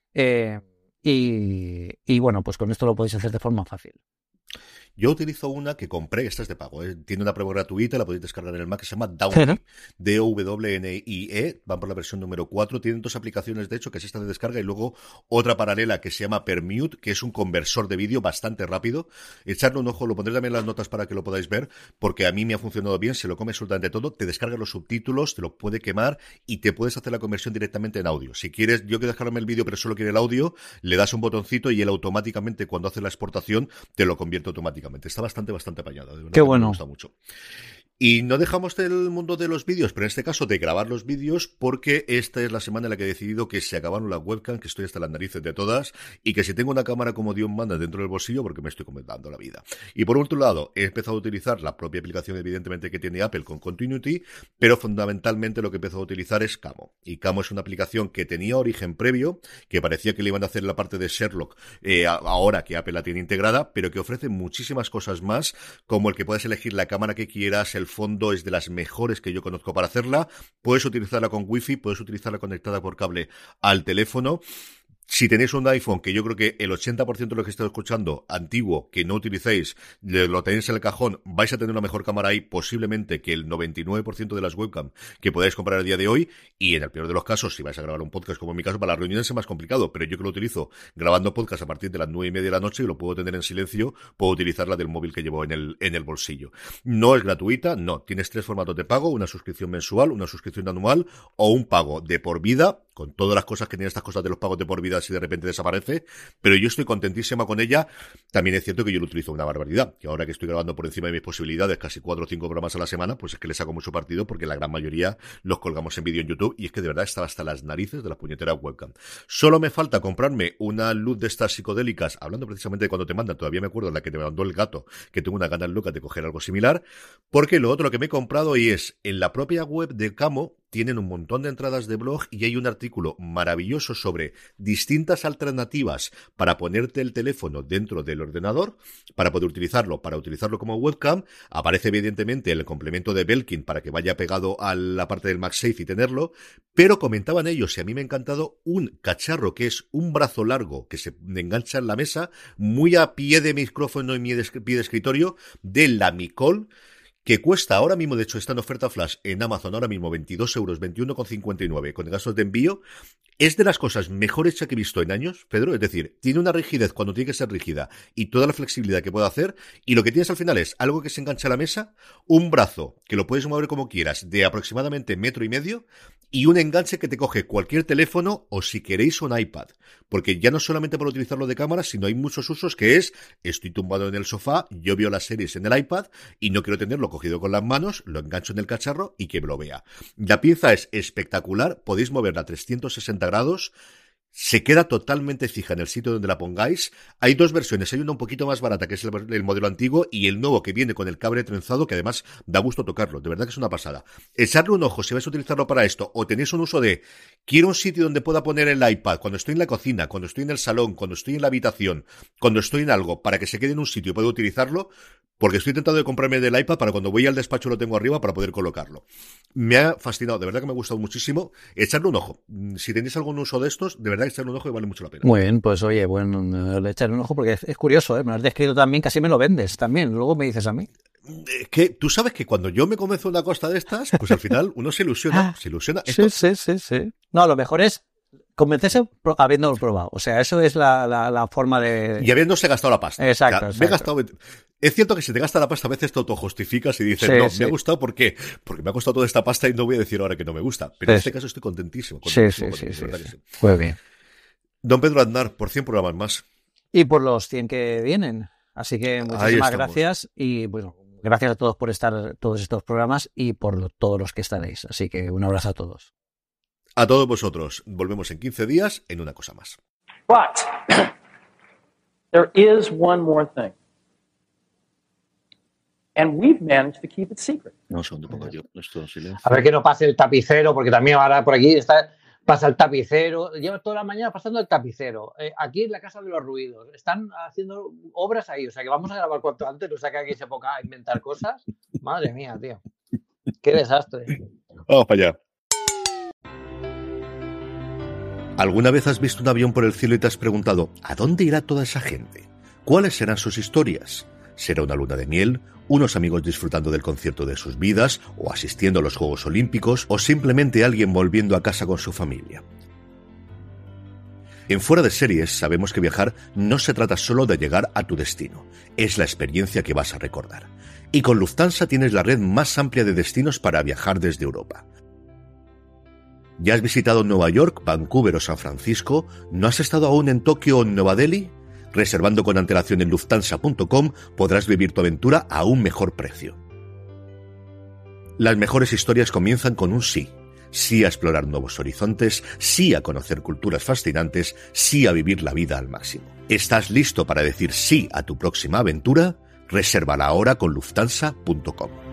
y bueno, pues con esto lo podéis hacer de forma fácil. Yo utilizo una que compré, esta es de pago, tiene una prueba gratuita, la podéis descargar en el Mac, que se llama Downie, D-O-W-N-I-E, van por la versión número 4, tienen 2 aplicaciones de hecho, que es esta de descarga, y luego otra paralela que se llama Permute, que es un conversor de vídeo bastante rápido. Echarle un ojo, lo pondré también en las notas para que lo podáis ver, porque a mí me ha funcionado bien, se lo come absolutamente todo, te descarga los subtítulos, te lo puede quemar, y te puedes hacer la conversión directamente en audio. Si quieres, yo quiero descargarme el vídeo, pero solo quiero el audio, le das un botoncito y él automáticamente, cuando hace la exportación, te lo convierte automáticamente. Está bastante apañada. De verdad. Qué bueno. Me gusta mucho. Y no dejamos del mundo de los vídeos, pero en este caso de grabar los vídeos, porque esta es la semana en la que he decidido que se acabaron las webcam, que estoy hasta las narices de todas, y que si tengo una cámara como Dios manda dentro del bolsillo, porque me estoy comentando la vida. Y por otro lado, he empezado a utilizar la propia aplicación, evidentemente, que tiene Apple con Continuity, pero fundamentalmente lo que he empezado a utilizar es Camo. Y Camo es una aplicación que tenía origen previo, que parecía que le iban a hacer la parte de Sherlock, ahora que Apple la tiene integrada, pero que ofrece muchísimas cosas más, como el que puedes elegir la cámara que quieras, el fondo es de las mejores que yo conozco para hacerla. Puedes utilizarla con Wi-Fi, puedes utilizarla conectada por cable al teléfono. Si tenéis un iPhone, que yo creo que el 80% de lo que estáis escuchando, antiguo, que no utilicéis, lo tenéis en el cajón, vais a tener una mejor cámara ahí, posiblemente que el 99% de las webcam que podáis comprar a día de hoy, y en el peor de los casos, si vais a grabar un podcast, como en mi caso, para las reuniones es más complicado, pero yo que lo utilizo grabando podcast a partir de las 9:30 de la noche, y lo puedo tener en silencio, puedo utilizar la del móvil que llevo en el bolsillo. No es gratuita, no, tienes 3 formatos de pago, una suscripción mensual, una suscripción anual, o un pago de por vida, con todas las cosas que tienen estas cosas de los pagos de por vida si de repente desaparece, pero yo estoy contentísima con ella. También es cierto que yo lo utilizo una barbaridad, que ahora que estoy grabando por encima de mis posibilidades, casi 4 o 5 programas a la semana, pues es que le saco mucho partido porque la gran mayoría los colgamos en vídeo en YouTube y es que de verdad estaba hasta las narices de las puñeteras webcam. Solo me falta comprarme una luz de estas psicodélicas, hablando precisamente de cuando te mandan, todavía me acuerdo de la que te mandó el gato, que tengo una ganas locas de coger algo similar, porque lo otro que me he comprado y es, en la propia web de Camo, tienen un montón de entradas de blog y hay un artículo maravilloso sobre distintas alternativas para ponerte el teléfono dentro del ordenador, para poder utilizarlo como webcam. Aparece evidentemente el complemento de Belkin para que vaya pegado a la parte del MagSafe y tenerlo, pero comentaban ellos, y a mí me ha encantado, un cacharro que es un brazo largo que se engancha en la mesa, muy a pie de micrófono y pie de escritorio, de la Micol, que cuesta ahora mismo, de hecho está en oferta flash en Amazon ahora mismo 22 euros, 21,59 con gastos de envío. Es de las cosas mejor hechas que he visto en años, Pedro, es decir, tiene una rigidez cuando tiene que ser rígida y toda la flexibilidad que puede hacer, y lo que tienes al final es algo que se engancha a la mesa, un brazo que lo puedes mover como quieras de aproximadamente 1,5 metros y un enganche que te coge cualquier teléfono o si queréis un iPad, porque ya no solamente para utilizarlo de cámara, sino hay muchos usos que es, estoy tumbado en el sofá, yo veo las series en el iPad y no quiero tenerlo cogido con las manos, lo engancho en el cacharro y que me lo vea. La pieza es espectacular, podéis moverla a 360 grados, se queda totalmente fija en el sitio donde la pongáis. Hay 2 versiones, hay una un poquito más barata que es el modelo antiguo y el nuevo que viene con el cable trenzado, que además da gusto tocarlo, de verdad que es una pasada. Echarle un ojo si vais a utilizarlo para esto o tenéis un uso de quiero un sitio donde pueda poner el iPad cuando estoy en la cocina, cuando estoy en el salón, cuando estoy en la habitación, cuando estoy en algo, para que se quede en un sitio y pueda utilizarlo, porque estoy tentando de comprarme del iPad para cuando voy al despacho lo tengo arriba para poder colocarlo. Me ha fascinado, de verdad que me ha gustado muchísimo. Echarle un ojo. Si tenéis algún uso de estos, de verdad echarle un ojo y vale mucho la pena. Muy bien, pues oye, bueno, le echarle un ojo porque es curioso, ¿eh? Me lo has descrito también, casi me lo vendes también, luego me dices a mí. Que tú sabes que cuando yo me convenzo una cosa de estas, pues al final uno se ilusiona. Esto... Sí. No, lo mejor es convencerse habiéndolo probado. O sea, eso es la forma de... Y habiéndose gastado la pasta. Exacto. Me he gastado... Es cierto que si te gastas la pasta a veces te autojustificas y dices, me ha gustado, ¿por qué? Porque me ha costado toda esta pasta y no voy a decir ahora que no me gusta. Pero en este caso estoy contentísimo. Sí. Muy bien. Don Pedro Aznar, por 100 programas más. Y por los 100 que vienen. Así que muchísimas gracias y bueno, gracias a todos por estar todos estos programas y por todos los que estaréis. Así que un abrazo a todos. A todos vosotros. Volvemos en 15 días en una cosa más. But there is one more thing. And we've managed to keep it secret. No, segundo pongo yo esto en silencio. A ver que no pase el tapicero, porque también ahora por aquí pasa el tapicero. Lleva toda la mañana pasando el tapicero. Aquí en la Casa de los Ruidos. Están haciendo obras ahí. O sea que vamos a grabar cuanto antes. No sea que aquí se ponga a inventar cosas. Madre mía, tío. Qué desastre. Vamos para allá. ¿Alguna vez has visto un avión por el cielo y te has preguntado ¿a dónde irá toda esa gente? ¿Cuáles serán sus historias? ¿Será una luna de miel? ¿Unos amigos disfrutando del concierto de sus vidas? ¿O asistiendo a los Juegos Olímpicos? ¿O simplemente alguien volviendo a casa con su familia? En Fuera de Series sabemos que viajar no se trata solo de llegar a tu destino, es la experiencia que vas a recordar. Y con Lufthansa tienes la red más amplia de destinos para viajar desde Europa. ¿Ya has visitado Nueva York, Vancouver o San Francisco? ¿No has estado aún en Tokio o en Nueva Delhi? Reservando con antelación en Lufthansa.com podrás vivir tu aventura a un mejor precio. Las mejores historias comienzan con un sí. Sí a explorar nuevos horizontes, sí a conocer culturas fascinantes, sí a vivir la vida al máximo. ¿Estás listo para decir sí a tu próxima aventura? Resérvala ahora con Lufthansa.com.